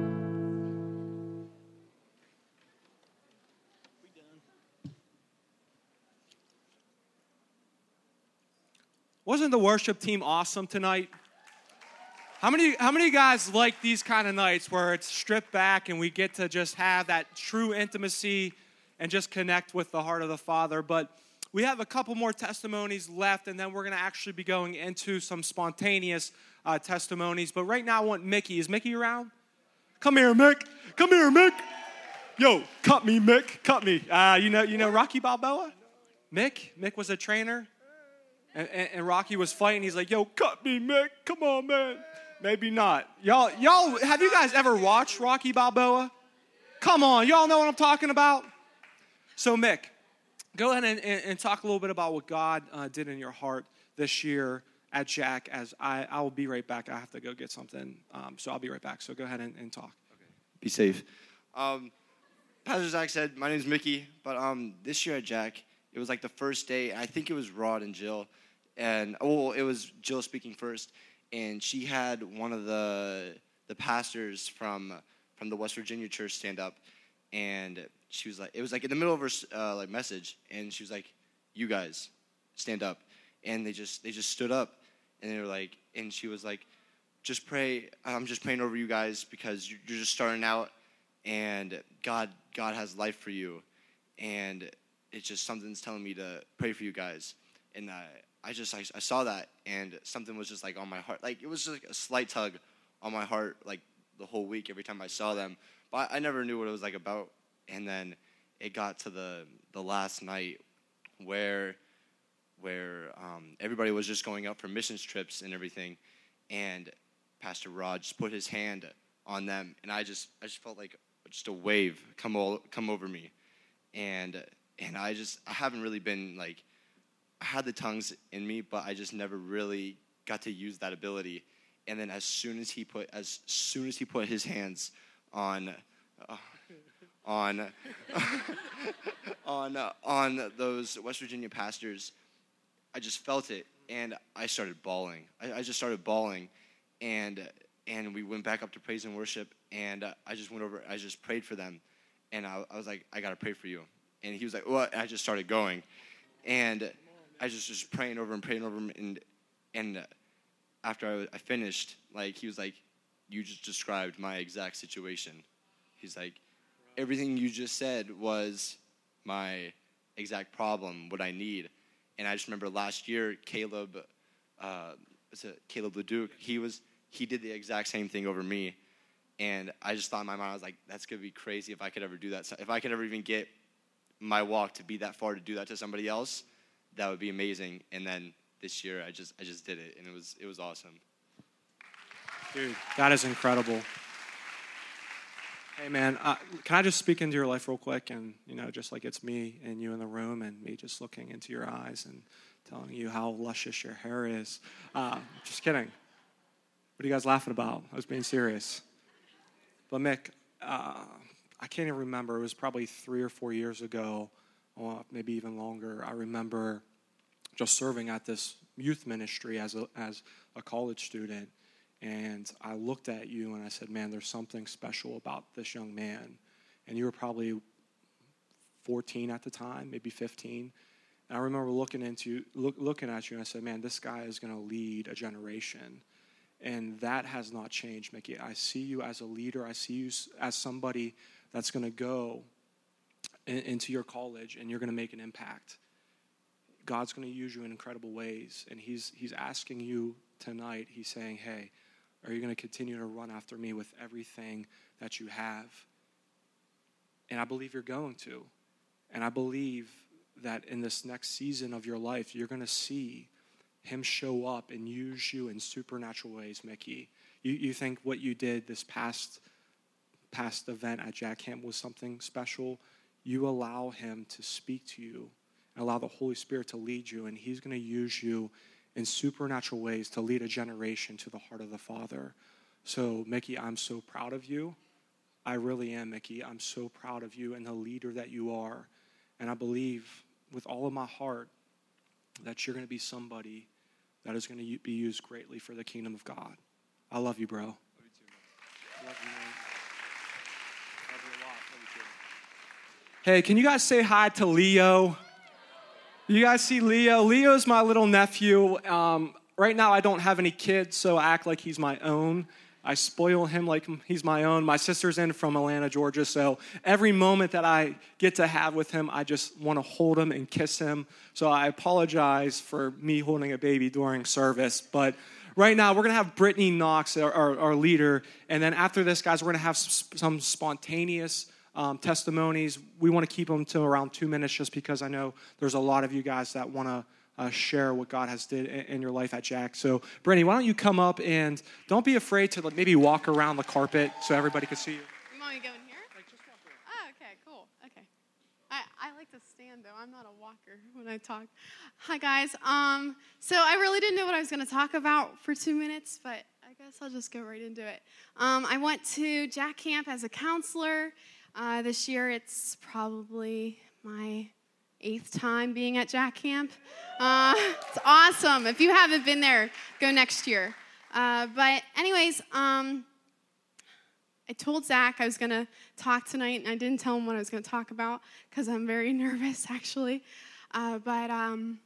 Speaker 2: Wasn't the worship team awesome tonight? How many, how many guys like these kind of nights where it's stripped back and we get to just have that true intimacy and just connect with the heart of the Father? But we have a couple more testimonies left, and then we're going to actually be going into some spontaneous uh, testimonies. But right now I want Mickey. Is Mickey around? Come here, Mick. Come here, Mick. Yo, cut me, Mick. Cut me. Uh, you know, you know Rocky Balboa? Mick? Mick was a trainer. And, and, and Rocky was fighting. He's like, yo, cut me, Mick. Come on, man. Maybe not. Y'all, y'all, have you guys ever watched Rocky Balboa? Come on, y'all know what I'm talking about? So, Mick, go ahead and, and, and talk a little bit about what God uh, did in your heart this year at Jack. As I, I will be right back. I have to go get something, um, so I'll be right back. So go ahead and, and talk.
Speaker 11: Okay. Be safe. Um, Pastor Zach said, my name is Mickey, but um, this year at Jack, it was like the first day. I think it was Rod and Jill. And, oh, it was Jill speaking first, and she had one of the the pastors from from the West Virginia church stand up, and she was like, it was like in the middle of her uh, like message, and she was like, you guys, stand up. And they just they just stood up, and they were like, and she was like, just pray, I'm just praying over you guys because you're just starting out, and God God has life for you, and it's just something's telling me to pray for you guys. And I, I just, I, I saw that, and something was just, like, on my heart. Like, it was just like a slight tug on my heart, like, the whole week every time I saw them. But I, I never knew what it was, like, about. And then it got to the the last night where where um, everybody was just going out for missions trips and everything, and Pastor Rod just put his hand on them, and I just I just felt like just a wave come all, come over me, and and I just I haven't really been like I had the tongues in me, but I just never really got to use that ability. And then as soon as he put as soon as he put his hands on uh, on on uh, on those West Virginia pastors, I just felt it, and I started bawling. I, I just started bawling, and and we went back up to praise and worship, and uh, I just went over. I just prayed for them, and I, I was like, I gotta pray for you. And he was like, what? And I just started going, and I just just praying over him, praying over him, and and after I, I finished, like he was like, you just described my exact situation. He's like, everything you just said was my exact problem, what I need. And I just remember last year, Caleb, uh, was it Caleb Leduc, he was he did the exact same thing over me, and I just thought in my mind, I was like, that's gonna be crazy if I could ever do that. So if I could ever even get my walk to be that far to do that to somebody else, that would be amazing. And then this year, I just I just did it, and it was it was awesome.
Speaker 2: Dude, that is incredible. Hey, man, uh, can I just speak into your life real quick? And, you know, just like it's me and you in the room and me just looking into your eyes and telling you how luscious your hair is. Uh, just kidding. What are you guys laughing about? I was being serious. But, Mick, uh, I can't even remember. It was probably three or four years ago, or maybe even longer. I remember just serving at this youth ministry as a, as a college student. And I looked at you and I said, man, there's something special about this young man. And you were probably fourteen at the time, maybe fifteen. And I remember looking into look, looking at you and I said, man, this guy is going to lead a generation. And that has not changed, Mickey. I see you as a leader. I see you as somebody that's going to go in, into your college and you're going to make an impact. God's going to use you in incredible ways. And he's he's asking you tonight, he's saying, hey, are you going to continue to run after me with everything that you have? And I believe you're going to. And I believe that in this next season of your life, you're going to see him show up and use you in supernatural ways, Mickey. You, you think what you did this past, past event at Jack Camp was something special? You allow him to speak to you and allow the Holy Spirit to lead you, and he's going to use you in supernatural ways to lead a generation to the heart of the Father. So, Mickey, I'm so proud of you. I really am, Mickey. I'm so proud of you and the leader that you are. And I believe with all of my heart that you're going to be somebody that is going to be used greatly for the kingdom of God. I love you, bro. Love you too, man. Love you, man. Love you a lot. Love you too. Hey, can you guys say hi to Leo? You guys see Leo? Leo's my little nephew. Um, right now, I don't have any kids, so I act like he's my own. I spoil him like he's my own. My sister's in from Atlanta, Georgia, so every moment that I get to have with him, I just want to hold him and kiss him. So I apologize for me holding a baby during service. But right now, we're going to have Brittany Knox, our, our, our leader. And then after this, guys, we're going to have some spontaneous Um, testimonies. We want to keep them to around two minutes just because I know there's a lot of you guys that want to uh, share what God has did in, in your life at Jack. So, Brittany, why don't you come up and don't be afraid to maybe walk around the carpet so everybody can see you.
Speaker 12: You want me to go in here? Like, just walk around. Oh, okay, cool. Okay. I, I like to stand, though. I'm not a walker when I talk. Hi, guys. Um, so I really didn't know what I was going to talk about for two minutes, but I guess I'll just go right into it. Um, I went to Jack Camp as a counselor. Uh, this year, it's probably my eighth time being at Jack Camp. Uh, it's awesome. If you haven't been there, go next year. Uh, but anyways, um, I told Zach I was going to talk tonight, and I didn't tell him what I was going to talk about because I'm very nervous, actually. Uh, but um,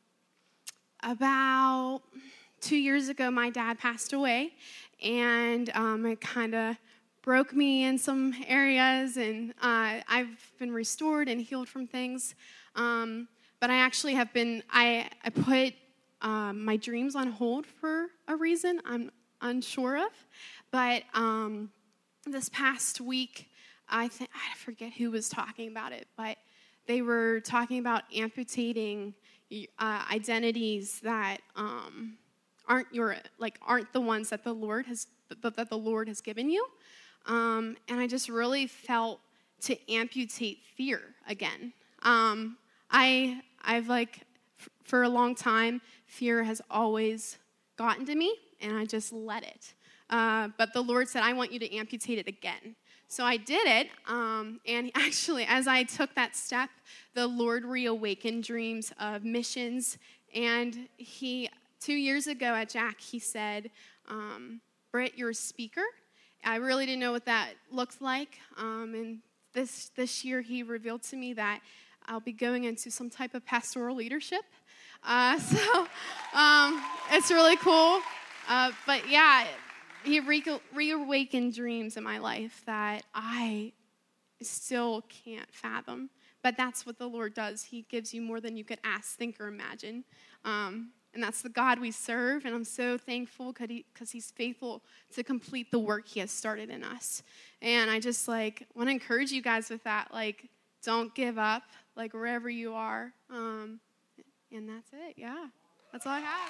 Speaker 12: about two years ago, my dad passed away, and um, it kind of broke me in some areas, and uh, I've been restored and healed from things. Um, but I actually have been, I, I put um, my dreams on hold for a reason I'm unsure of. But um, this past week, I think I forget who was talking about it, but they were talking about amputating uh, identities that um, aren't your like aren't the ones that the Lord has that, that the Lord has given you. Um, and I just really felt to amputate fear again. Um, I I've like f- for a long time, fear has always gotten to me, and I just let it. Uh, but the Lord said, I want you to amputate it again. So I did it, um, and actually, as I took that step, the Lord reawakened dreams of missions. And he, two years ago at Jack, he said, um, Britt, you're a speaker. I really didn't know what that looked like. Um, and this this year, he revealed to me that I'll be going into some type of pastoral leadership. Uh, so um, it's really cool. Uh, but yeah, he re- reawakened dreams in my life that I still can't fathom. But that's what the Lord does. He gives you more than you could ask, think, or imagine. Um, and that's the God we serve. And I'm so thankful because he, he's faithful to complete the work he has started in us. And I just, like, want to encourage you guys with that. Like, don't give up, like, wherever you are. Um, and that's it. Yeah. That's all I have.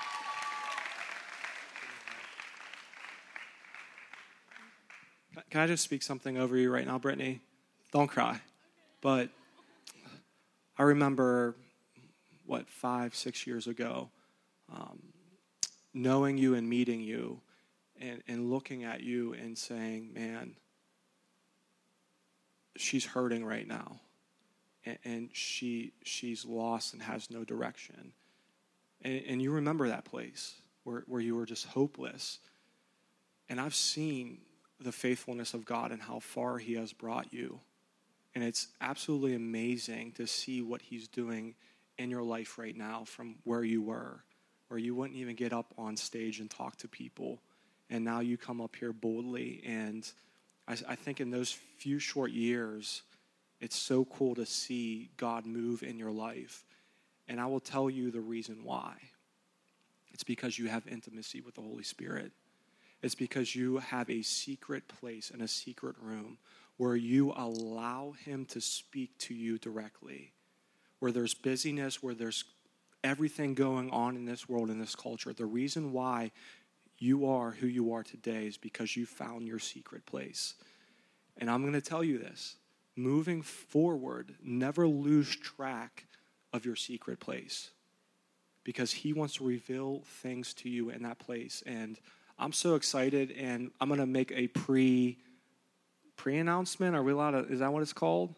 Speaker 2: Can I just speak something over you right now, Brittany? Don't cry. But I remember, what, five, six years ago, um, knowing you and meeting you and, and looking at you and saying, man, she's hurting right now. And, and she she's lost and has no direction. And, and you remember that place where, where you were just hopeless. And I've seen the faithfulness of God and how far he has brought you. And it's absolutely amazing to see what he's doing in your life right now from where you were, where you wouldn't even get up on stage and talk to people. And now you come up here boldly. And I, I think in those few short years, it's so cool to see God move in your life. And I will tell you the reason why. It's because you have intimacy with the Holy Spirit. It's because you have a secret place and a secret room where you allow him to speak to you directly, where there's busyness, where there's everything going on in this world, in this culture. The reason why you are who you are today is because you found your secret place. And I'm going to tell you this. Moving forward, never lose track of your secret place, because he wants to reveal things to you in that place. And I'm so excited, and I'm going to make a pre, pre-announcement. Are we allowed to, is that what it's called?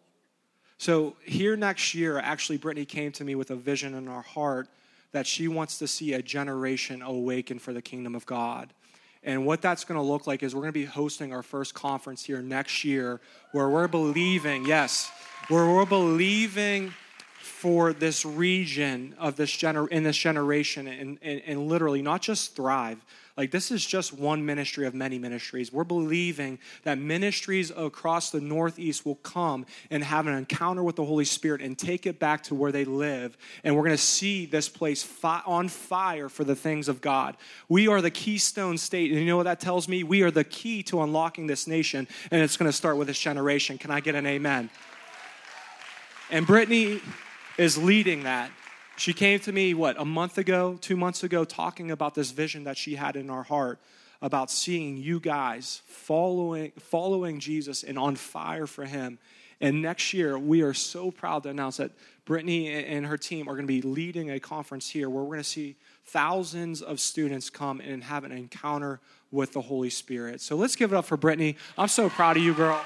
Speaker 2: So here next year, actually, Brittany came to me with a vision in our heart that she wants to see a generation awaken for the kingdom of God. And what that's going to look like is we're going to be hosting our first conference here next year where we're believing, yes, where we're believing for this region of this gener- in this generation and, and, and literally not just thrive. Like, this is just one ministry of many ministries. We're believing that ministries across the Northeast will come and have an encounter with the Holy Spirit and take it back to where they live. And we're going to see this place fi- on fire for the things of God. We are the Keystone State. And you know what that tells me? We are the key to unlocking this nation. And it's going to start with this generation. Can I get an amen? And Brittany is leading that. She came to me, what, a month ago, two months ago, talking about this vision that she had in our heart about seeing you guys following following Jesus and on fire for him. And next year, we are so proud to announce that Brittany and her team are going to be leading a conference here where we're going to see thousands of students come and have an encounter with the Holy Spirit. So let's give it up for Brittany. I'm so proud of you, girl.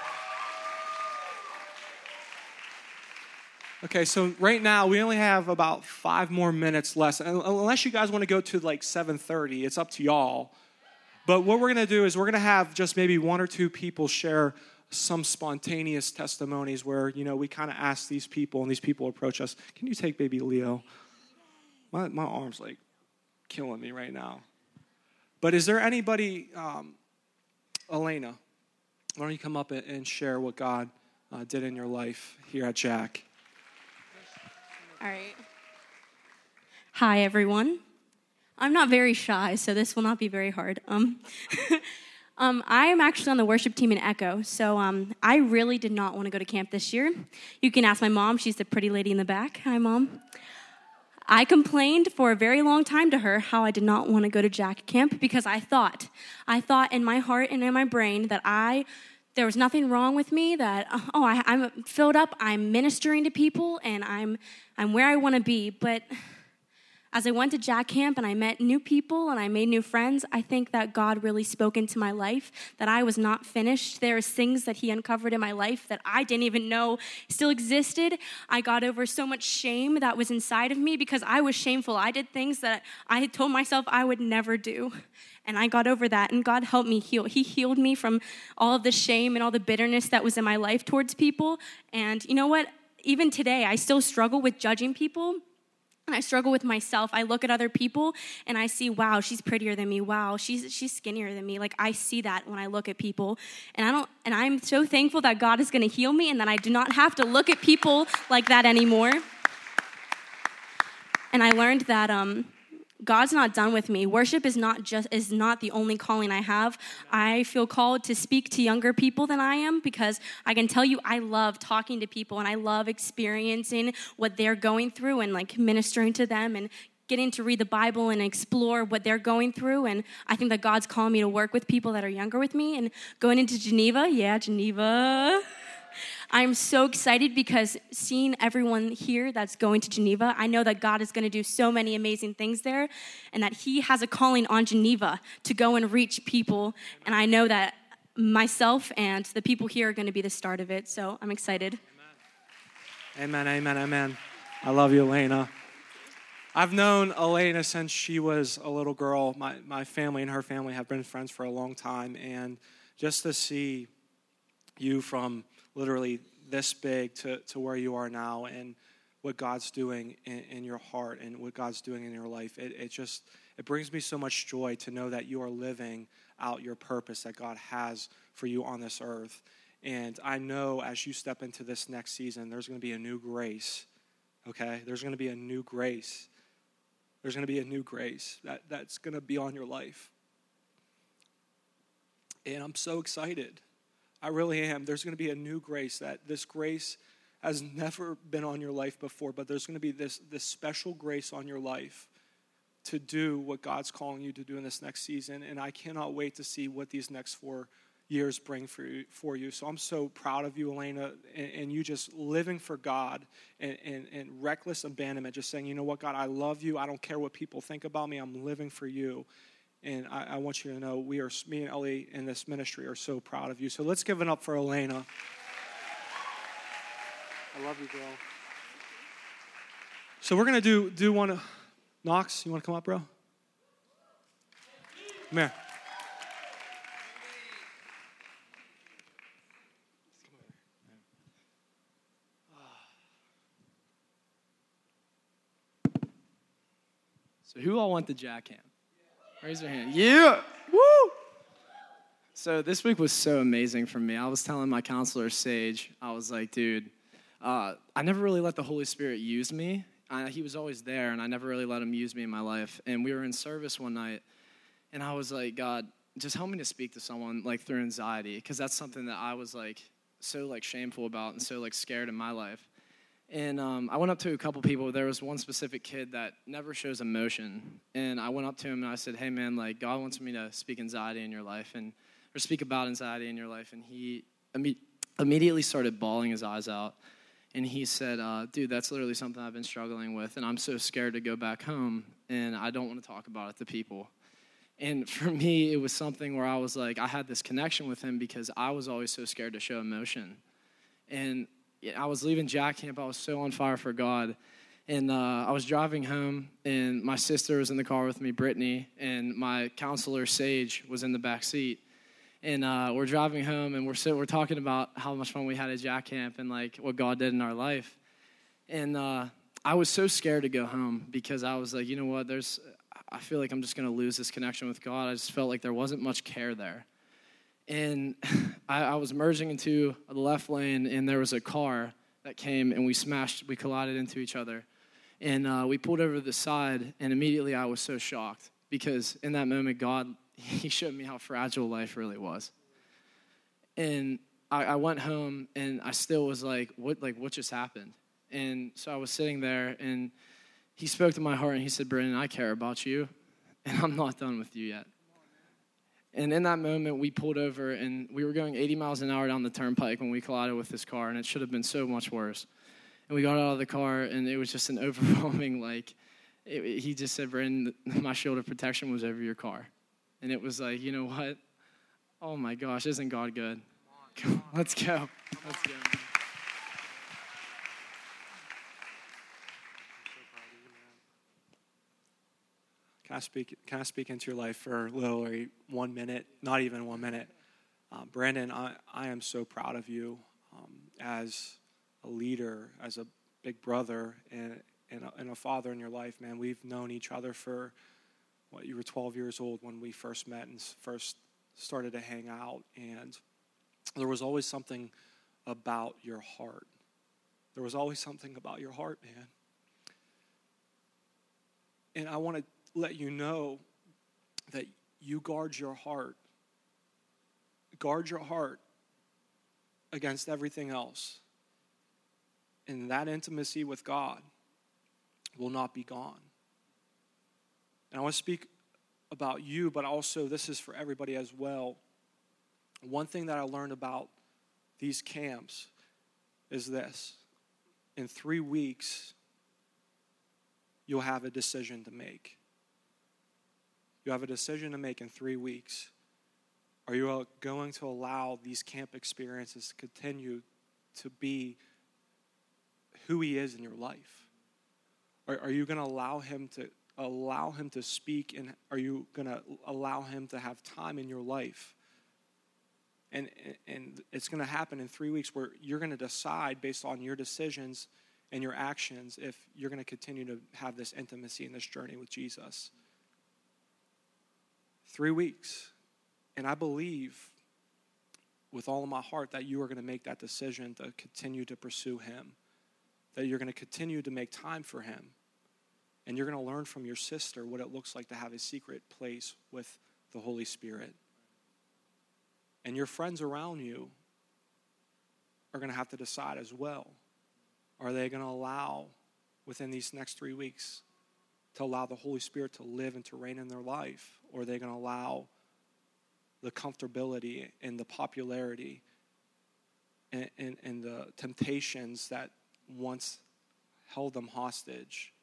Speaker 2: Okay, so right now we only have about five more minutes left. Unless you guys want to go to like seven thirty, it's up to y'all. But what we're going to do is we're going to have just maybe one or two people share some spontaneous testimonies where, you know, we kind of ask these people and these people approach us. Can you take baby Leo? My, my arm's like killing me right now. But is there anybody, um, Elena, why don't you come up and share what God uh, did in your life here at Jack?
Speaker 13: All right. Hi, everyone. I'm not very shy, so this will not be very hard. Um, um, I am actually on the worship team in Echo, so um, I really did not want to go to camp this year. You can ask my mom. She's the pretty lady in the back. Hi, Mom. I complained for a very long time to her how I did not want to go to Jack Camp because I thought, I thought in my heart and in my brain that I, there was nothing wrong with me, that, oh, I, I'm filled up, I'm ministering to people, and I'm, I'm where I want to be. But as I went to Jack Camp and I met new people and I made new friends, I think that God really spoke into my life, that I was not finished. There was things that he uncovered in my life that I didn't even know still existed. I got over so much shame that was inside of me because I was shameful. I did things that I had told myself I would never do. And I got over that, and God helped me heal. He healed me from all of the shame and all the bitterness that was in my life towards people. And you know what? Even today, I still struggle with judging people. And I struggle with myself. I look at other people and I see, wow, she's prettier than me. Wow, she's she's skinnier than me. Like, I see that when I look at people. And I don't and I'm so thankful that God is going to heal me and that I do not have to look at people like that anymore. And I learned that um God's not done with me. Worship is not just is not the only calling I have. I feel called to speak to younger people than I am because I can tell you I love talking to people and I love experiencing what they're going through and like ministering to them and getting to read the Bible and explore what they're going through. And I think that God's calling me to work with people that are younger with me and going into Geneva. Yeah, Geneva. I'm so excited because seeing everyone here that's going to Geneva, I know that God is going to do so many amazing things there and that he has a calling on Geneva to go and reach people. And I know that myself and the people here are going to be the start of it. So I'm excited.
Speaker 2: Amen, amen, amen. I love you, Elena. I've known Elena since she was a little girl. My, my family and her family have been friends for a long time. And just to see you from literally this big to, to where you are now and what God's doing in, in your heart and what God's doing in your life, it, it just, it brings me so much joy to know that you are living out your purpose that God has for you on this earth. And I know as you step into this next season, there's going to be a new grace, okay? There's going to be a new grace. There's going to be a new grace that, that's going to be on your life. And I'm so excited. I really am. There's going to be a new grace, that this grace has never been on your life before, but there's going to be this, this special grace on your life to do what God's calling you to do in this next season. And I cannot wait to see what these next four years bring for you. For you. So I'm so proud of you, Elena, and, and you just living for God and, and, and reckless abandonment, just saying, you know what, God, I love you. I don't care what people think about me. I'm living for you. And I, I want you to know we are, me and Ellie in this ministry are so proud of you. So let's give it up for Elena. I love you, girl. So we're going to do, do one. Knox, you want to come up, bro? Come here.
Speaker 14: So who all went to Jack Camp? Raise your hand. Yeah. Woo. So this week was so amazing for me. I was telling my counselor, Sage, I was like, dude, uh, I never really let the Holy Spirit use me. I, he was always there, and I never really let him use me in my life. And we were in service one night, and I was like, God, just help me to speak to someone, like, through anxiety, because that's something that I was, like, so, like, shameful about and so, like, scared in my life. And um, I went up to a couple people. There was one specific kid that never shows emotion. And I went up to him and I said, hey, man, like, God wants me to speak anxiety in your life and or speak about anxiety in your life. And he imme- immediately started bawling his eyes out. And he said, uh, dude, that's literally something I've been struggling with. And I'm so scared to go back home. And I don't want to talk about it to people. And for me, it was something where I was like, I had this connection with him because I was always so scared to show emotion. And I was leaving Jack Camp. I was so on fire for God. And uh, I was driving home, and my sister was in the car with me, Brittany, and my counselor, Sage, was in the back seat. And uh, we're driving home, and we're sit, we're talking about how much fun we had at Jack Camp and, like, what God did in our life. And uh, I was so scared to go home because I was like, you know what, there's, I feel like I'm just going to lose this connection with God. I just felt like there wasn't much care there. And I, I was merging into the left lane, and there was a car that came, and we smashed, we collided into each other. And uh, we pulled over to the side, and immediately I was so shocked because in that moment, God, he showed me how fragile life really was. And I, I went home, and I still was like, what, like, what just happened? And so I was sitting there, and he spoke to my heart, and he said, Brennan, I care about you, and I'm not done with you yet. And in that moment, we pulled over, and we were going eighty miles an hour down the turnpike when we collided with this car, and it should have been so much worse. And we got out of the car, and it was just an overwhelming, like, it, he just said, Brennan, my shield of protection was over your car. And it was like, you know what? Oh, my gosh, isn't God good? Come on, let's go. Let's go.
Speaker 2: Can I speak, can I speak into your life for literally one minute? Not even one minute. Uh, Brandon, I, I am so proud of you um, as a leader, as a big brother, and, and, a, and a father in your life, man. We've known each other for, what, you were twelve years old when we first met and first started to hang out. And there was always something about your heart. There was always something about your heart, man. And I want to let you know that you guard your heart. Guard your heart against everything else. And that intimacy with God will not be gone. And I want to speak about you, but also this is for everybody as well. One thing that I learned about these camps is this. In three weeks, you'll have a decision to make. You have a decision to make in three weeks. Are you going to allow these camp experiences to continue to be who he is in your life? Are, are you going to allow him to allow him to speak, and are you going to allow him to have time in your life? And and it's going to happen in three weeks where you're going to decide based on your decisions and your actions if you're going to continue to have this intimacy and this journey with Jesus. Three weeks. And I believe with all of my heart that you are going to make that decision to continue to pursue him, that you're going to continue to make time for him, and you're going to learn from your sister what it looks like to have a secret place with the Holy Spirit. And your friends around you are going to have to decide as well. Are they going to allow, within these next three weeks, to allow the Holy Spirit to live and to reign in their life? Or are they going to allow the comfortability and the popularity and, and, and the temptations that once held them hostage?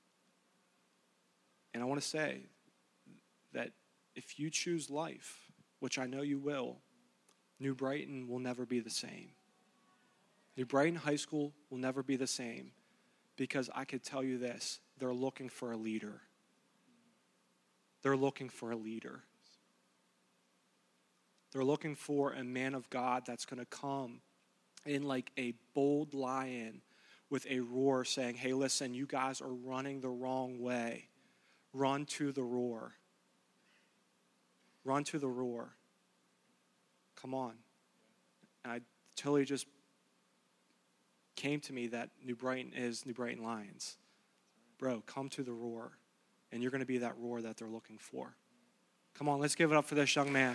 Speaker 2: And I want to say that if you choose life, which I know you will, New Brighton will never be the same. New Brighton High School will never be the same, because I could tell you this, they're looking for a leader. They're looking for a leader. They're looking for a man of God that's going to come in like a bold lion with a roar saying, hey, listen, you guys are running the wrong way. Run to the roar. Run to the roar. Come on. And I totally just came to me that New Brighton is New Brighton Lions. Bro, come to the roar. And you're going to be that roar that they're looking for. Come on, let's give it up for this young man.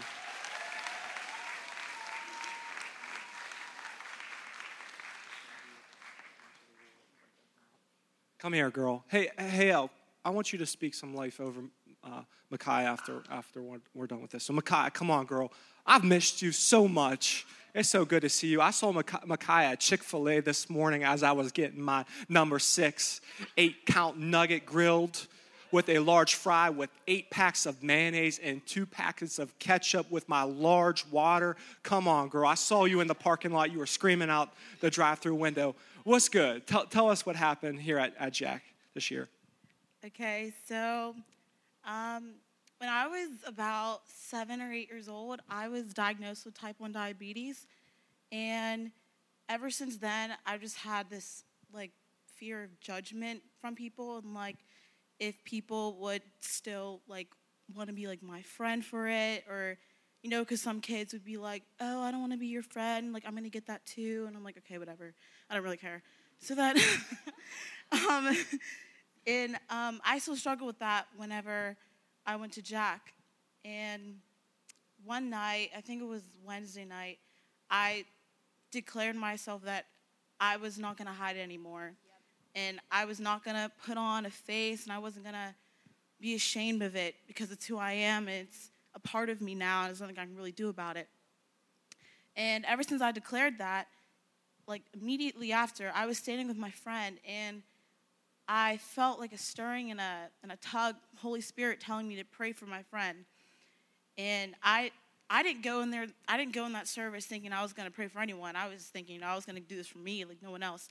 Speaker 2: Come here, girl. Hey, hey, El, I want you to speak some life over uh, Micaiah after after we're, we're done with this. So, Micaiah, come on, girl. I've missed you so much. It's so good to see you. I saw Micaiah at Chick-fil-A this morning as I was getting my number six, eight-count nugget grilled with a large fry with eight packs of mayonnaise and two packets of ketchup with my large water. Come on, girl. I saw you in the parking lot. You were screaming out the drive-through window. What's good? Tell, tell us what happened here at, at Jack this year.
Speaker 15: Okay, so um, when I was about seven or eight years old, I was diagnosed with type one diabetes. And ever since then, I've just had this, like, fear of judgment from people. And, like, if people would still, like, want to be, like, my friend for it. Or, you know, because some kids would be like, oh, I don't want to be your friend. Like, I'm going to get that too. And I'm like, okay, whatever. I don't really care. So that, um, And um, I still struggle with that whenever I went to Jack. And one night, I think it was Wednesday night, I declared myself that I was not going to hide anymore. Yep. And I was not going to put on a face, and I wasn't going to be ashamed of it because it's who I am. It's a part of me now, and there's nothing I can really do about it. And ever since I declared that, like immediately after, I was standing with my friend, and I felt like a stirring and a, and a tug, Holy Spirit telling me to pray for my friend. And I I didn't go in there, I didn't go in that service thinking I was going to pray for anyone. I was thinking I was going to do this for me, like no one else.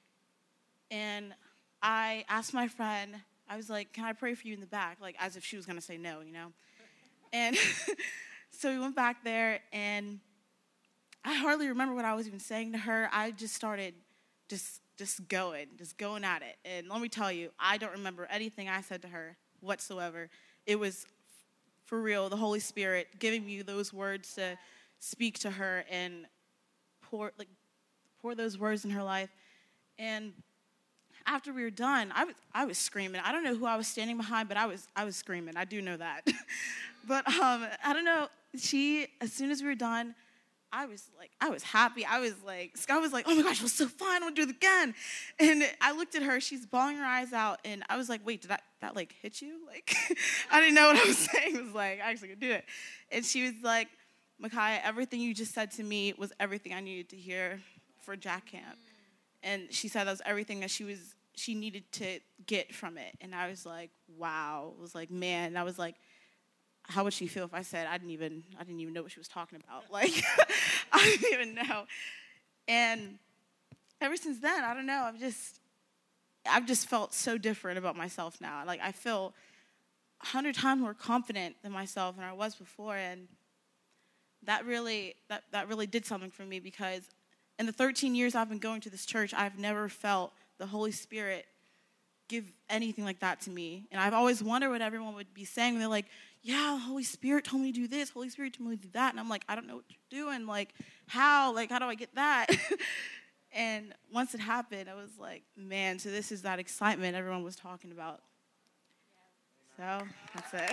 Speaker 15: And I asked my friend, I was like, can I pray for you in the back? Like as if she was going to say no, you know. And so we went back there, and I hardly remember what I was even saying to her. I just started just just going, just going at it. And let me tell you, I don't remember anything I said to her whatsoever. It was for real, the Holy Spirit giving me those words to speak to her and pour like pour those words in her life. And after we were done, I was I was screaming. I don't know who I was standing behind, but I was I was screaming. I do know that. But um, I don't know. She, as soon as we were done, I was like, I was happy. I was like, Scott was like, oh my gosh, it was so fun. I want to do it again. And I looked at her. She's bawling her eyes out. And I was like, wait, did that, that like hit you? Like, I didn't know what I was saying. I was like, I actually could do it. And she was like, Micaiah, everything you just said to me was everything I needed to hear for Jack Camp. And she said that was everything that she was, she needed to get from it. And I was like, wow. I was like, man. And I was like, how would she feel if I said I didn't even I didn't even know what she was talking about? Like, I didn't even know. And ever since then, I don't know. I've just I've just felt so different about myself now. Like I feel a hundred times more confident than myself than I was before, and that really that that really did something for me, because in the thirteen years I've been going to this church, I've never felt the Holy Spirit give anything like that to me. And I've always wondered what everyone would be saying when they're like, yeah, the Holy Spirit told me to do this, Holy Spirit told me to do that. And I'm like, I don't know what you're doing. Like, how? Like, how do I get that? And once it happened, I was like, man, so this is that excitement everyone was talking about. So that's it.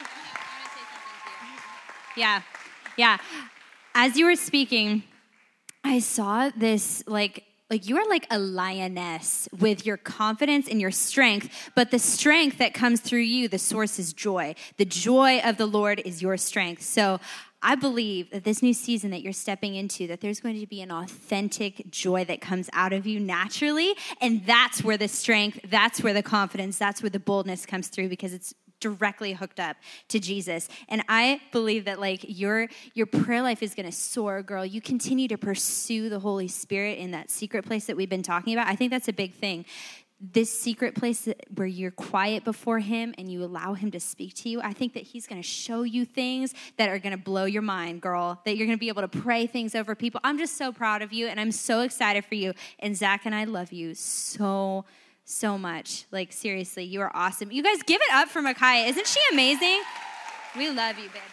Speaker 9: Yeah, yeah. As you were speaking, I saw this, like, like you are like a lioness with your confidence and your strength, but the strength that comes through you, the source is joy. The joy of the Lord is your strength. So I believe that this new season that you're stepping into, that there's going to be an authentic joy that comes out of you naturally, and that's where the strength, that's where the confidence, that's where the boldness comes through, because it's directly hooked up to Jesus. And I believe that like your your prayer life is going to soar, girl. You continue to pursue the Holy Spirit in that secret place that we've been talking about. I think that's a big thing. This secret place where you're quiet before him and you allow him to speak to you, I think that he's going to show you things that are going to blow your mind, girl, that you're going to be able to pray things over people. I'm just so proud of you, and I'm so excited for you. And Zach and I love you so so much. Like, seriously, you are awesome. You guys give it up for Micaiah. Isn't she amazing? We love you, babe.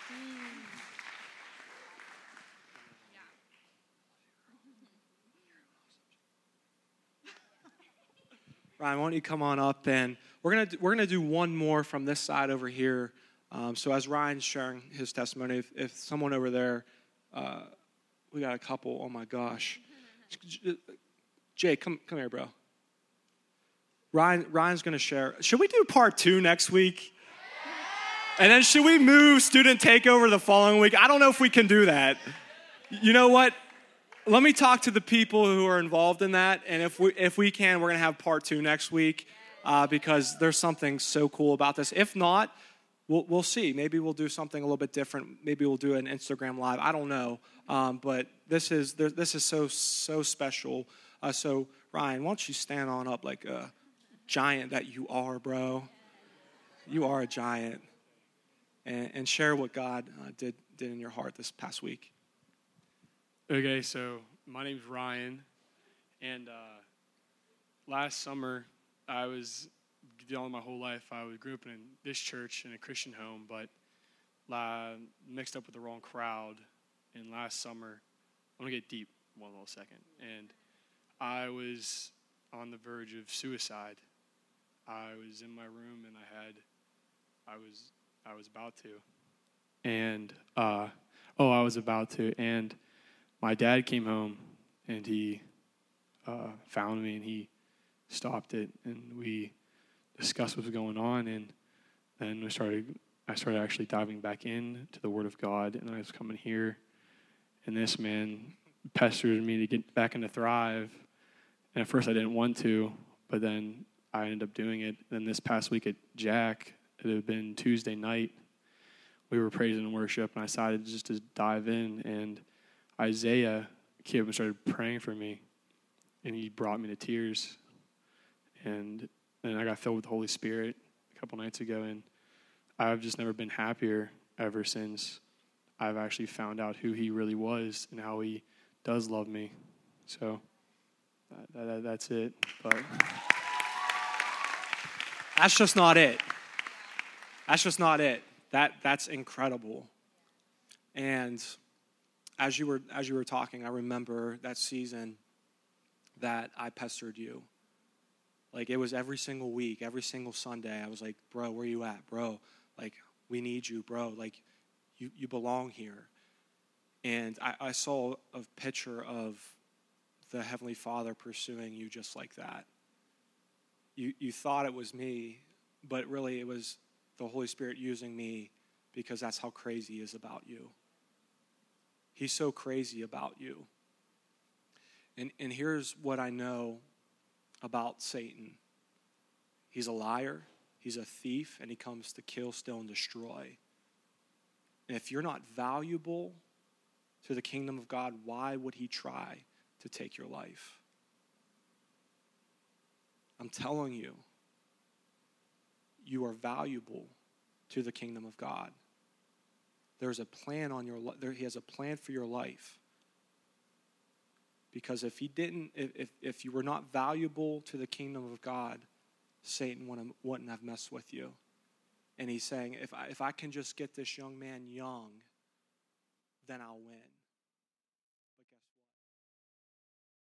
Speaker 2: Ryan, why don't you come on up, and we're gonna do, we're gonna do one more from this side over here. Um, so as Ryan's sharing his testimony, if, if someone over there, uh, we got a couple. Oh my gosh, Jay, come come here, bro. Ryan, Ryan's going to share. Should we do part two next week? And then should we move student takeover the following week? I don't know if we can do that. You know what? Let me talk to the people who are involved in that. And if we if we can, we're going to have part two next week uh, because there's something so cool about this. If not, we'll, we'll see. Maybe we'll do something a little bit different. Maybe we'll do an Instagram Live. I don't know. Um, but this is this is so, so special. Uh, so, Ryan, why don't you stand on up like a giant that you are, bro. You are a giant. And, and share what God uh, did did in your heart this past week.
Speaker 16: Okay, so my name's Ryan, and uh, last summer I was dealing my whole life. I was grew up in this church in a Christian home, but uh, mixed up with the wrong crowd. And last summer, I'm gonna get deep one little second, and I was on the verge of suicide. I was in my room and I had, I was, I was about to, and uh, oh, I was about to, and my dad came home and he uh, found me and he stopped it and we discussed what was going on, and then we started. I started actually diving back in to the Word of God, and I was coming here, and this man pestered me to get back into Thrive. And at first I didn't want to, but then I ended up doing it. Then this past week at Jack, it had been Tuesday night, we were praising and worship, and I decided just to dive in, and Isaiah came and started praying for me, and he brought me to tears. And then I got filled with the Holy Spirit a couple nights ago, and I've just never been happier ever since I've actually found out who he really was and how he does love me. So that, that, that's it. But
Speaker 2: that's just not it. That's just not it. That that's incredible. And as you were as you were talking, I remember that season that I pestered you. Like, it was every single week, every single Sunday. I was like, bro, where you at, bro? Like, we need you, bro. Like, you, you belong here. And I, I saw a picture of the Heavenly Father pursuing you just like that. You, you thought it was me, but really it was the Holy Spirit using me because that's how crazy he is about you. He's so crazy about you. And, and here's what I know about Satan. He's a liar, he's a thief, and he comes to kill, steal, and destroy. And if you're not valuable to the kingdom of God, why would he try to take your life? I'm telling you, you are valuable to the kingdom of God. There's a plan on your life. He has a plan for your life. Because if he didn't, if, if you were not valuable to the kingdom of God, Satan wouldn't, wouldn't have messed with you. And he's saying, if I, if I can just get this young man young, then I'll win.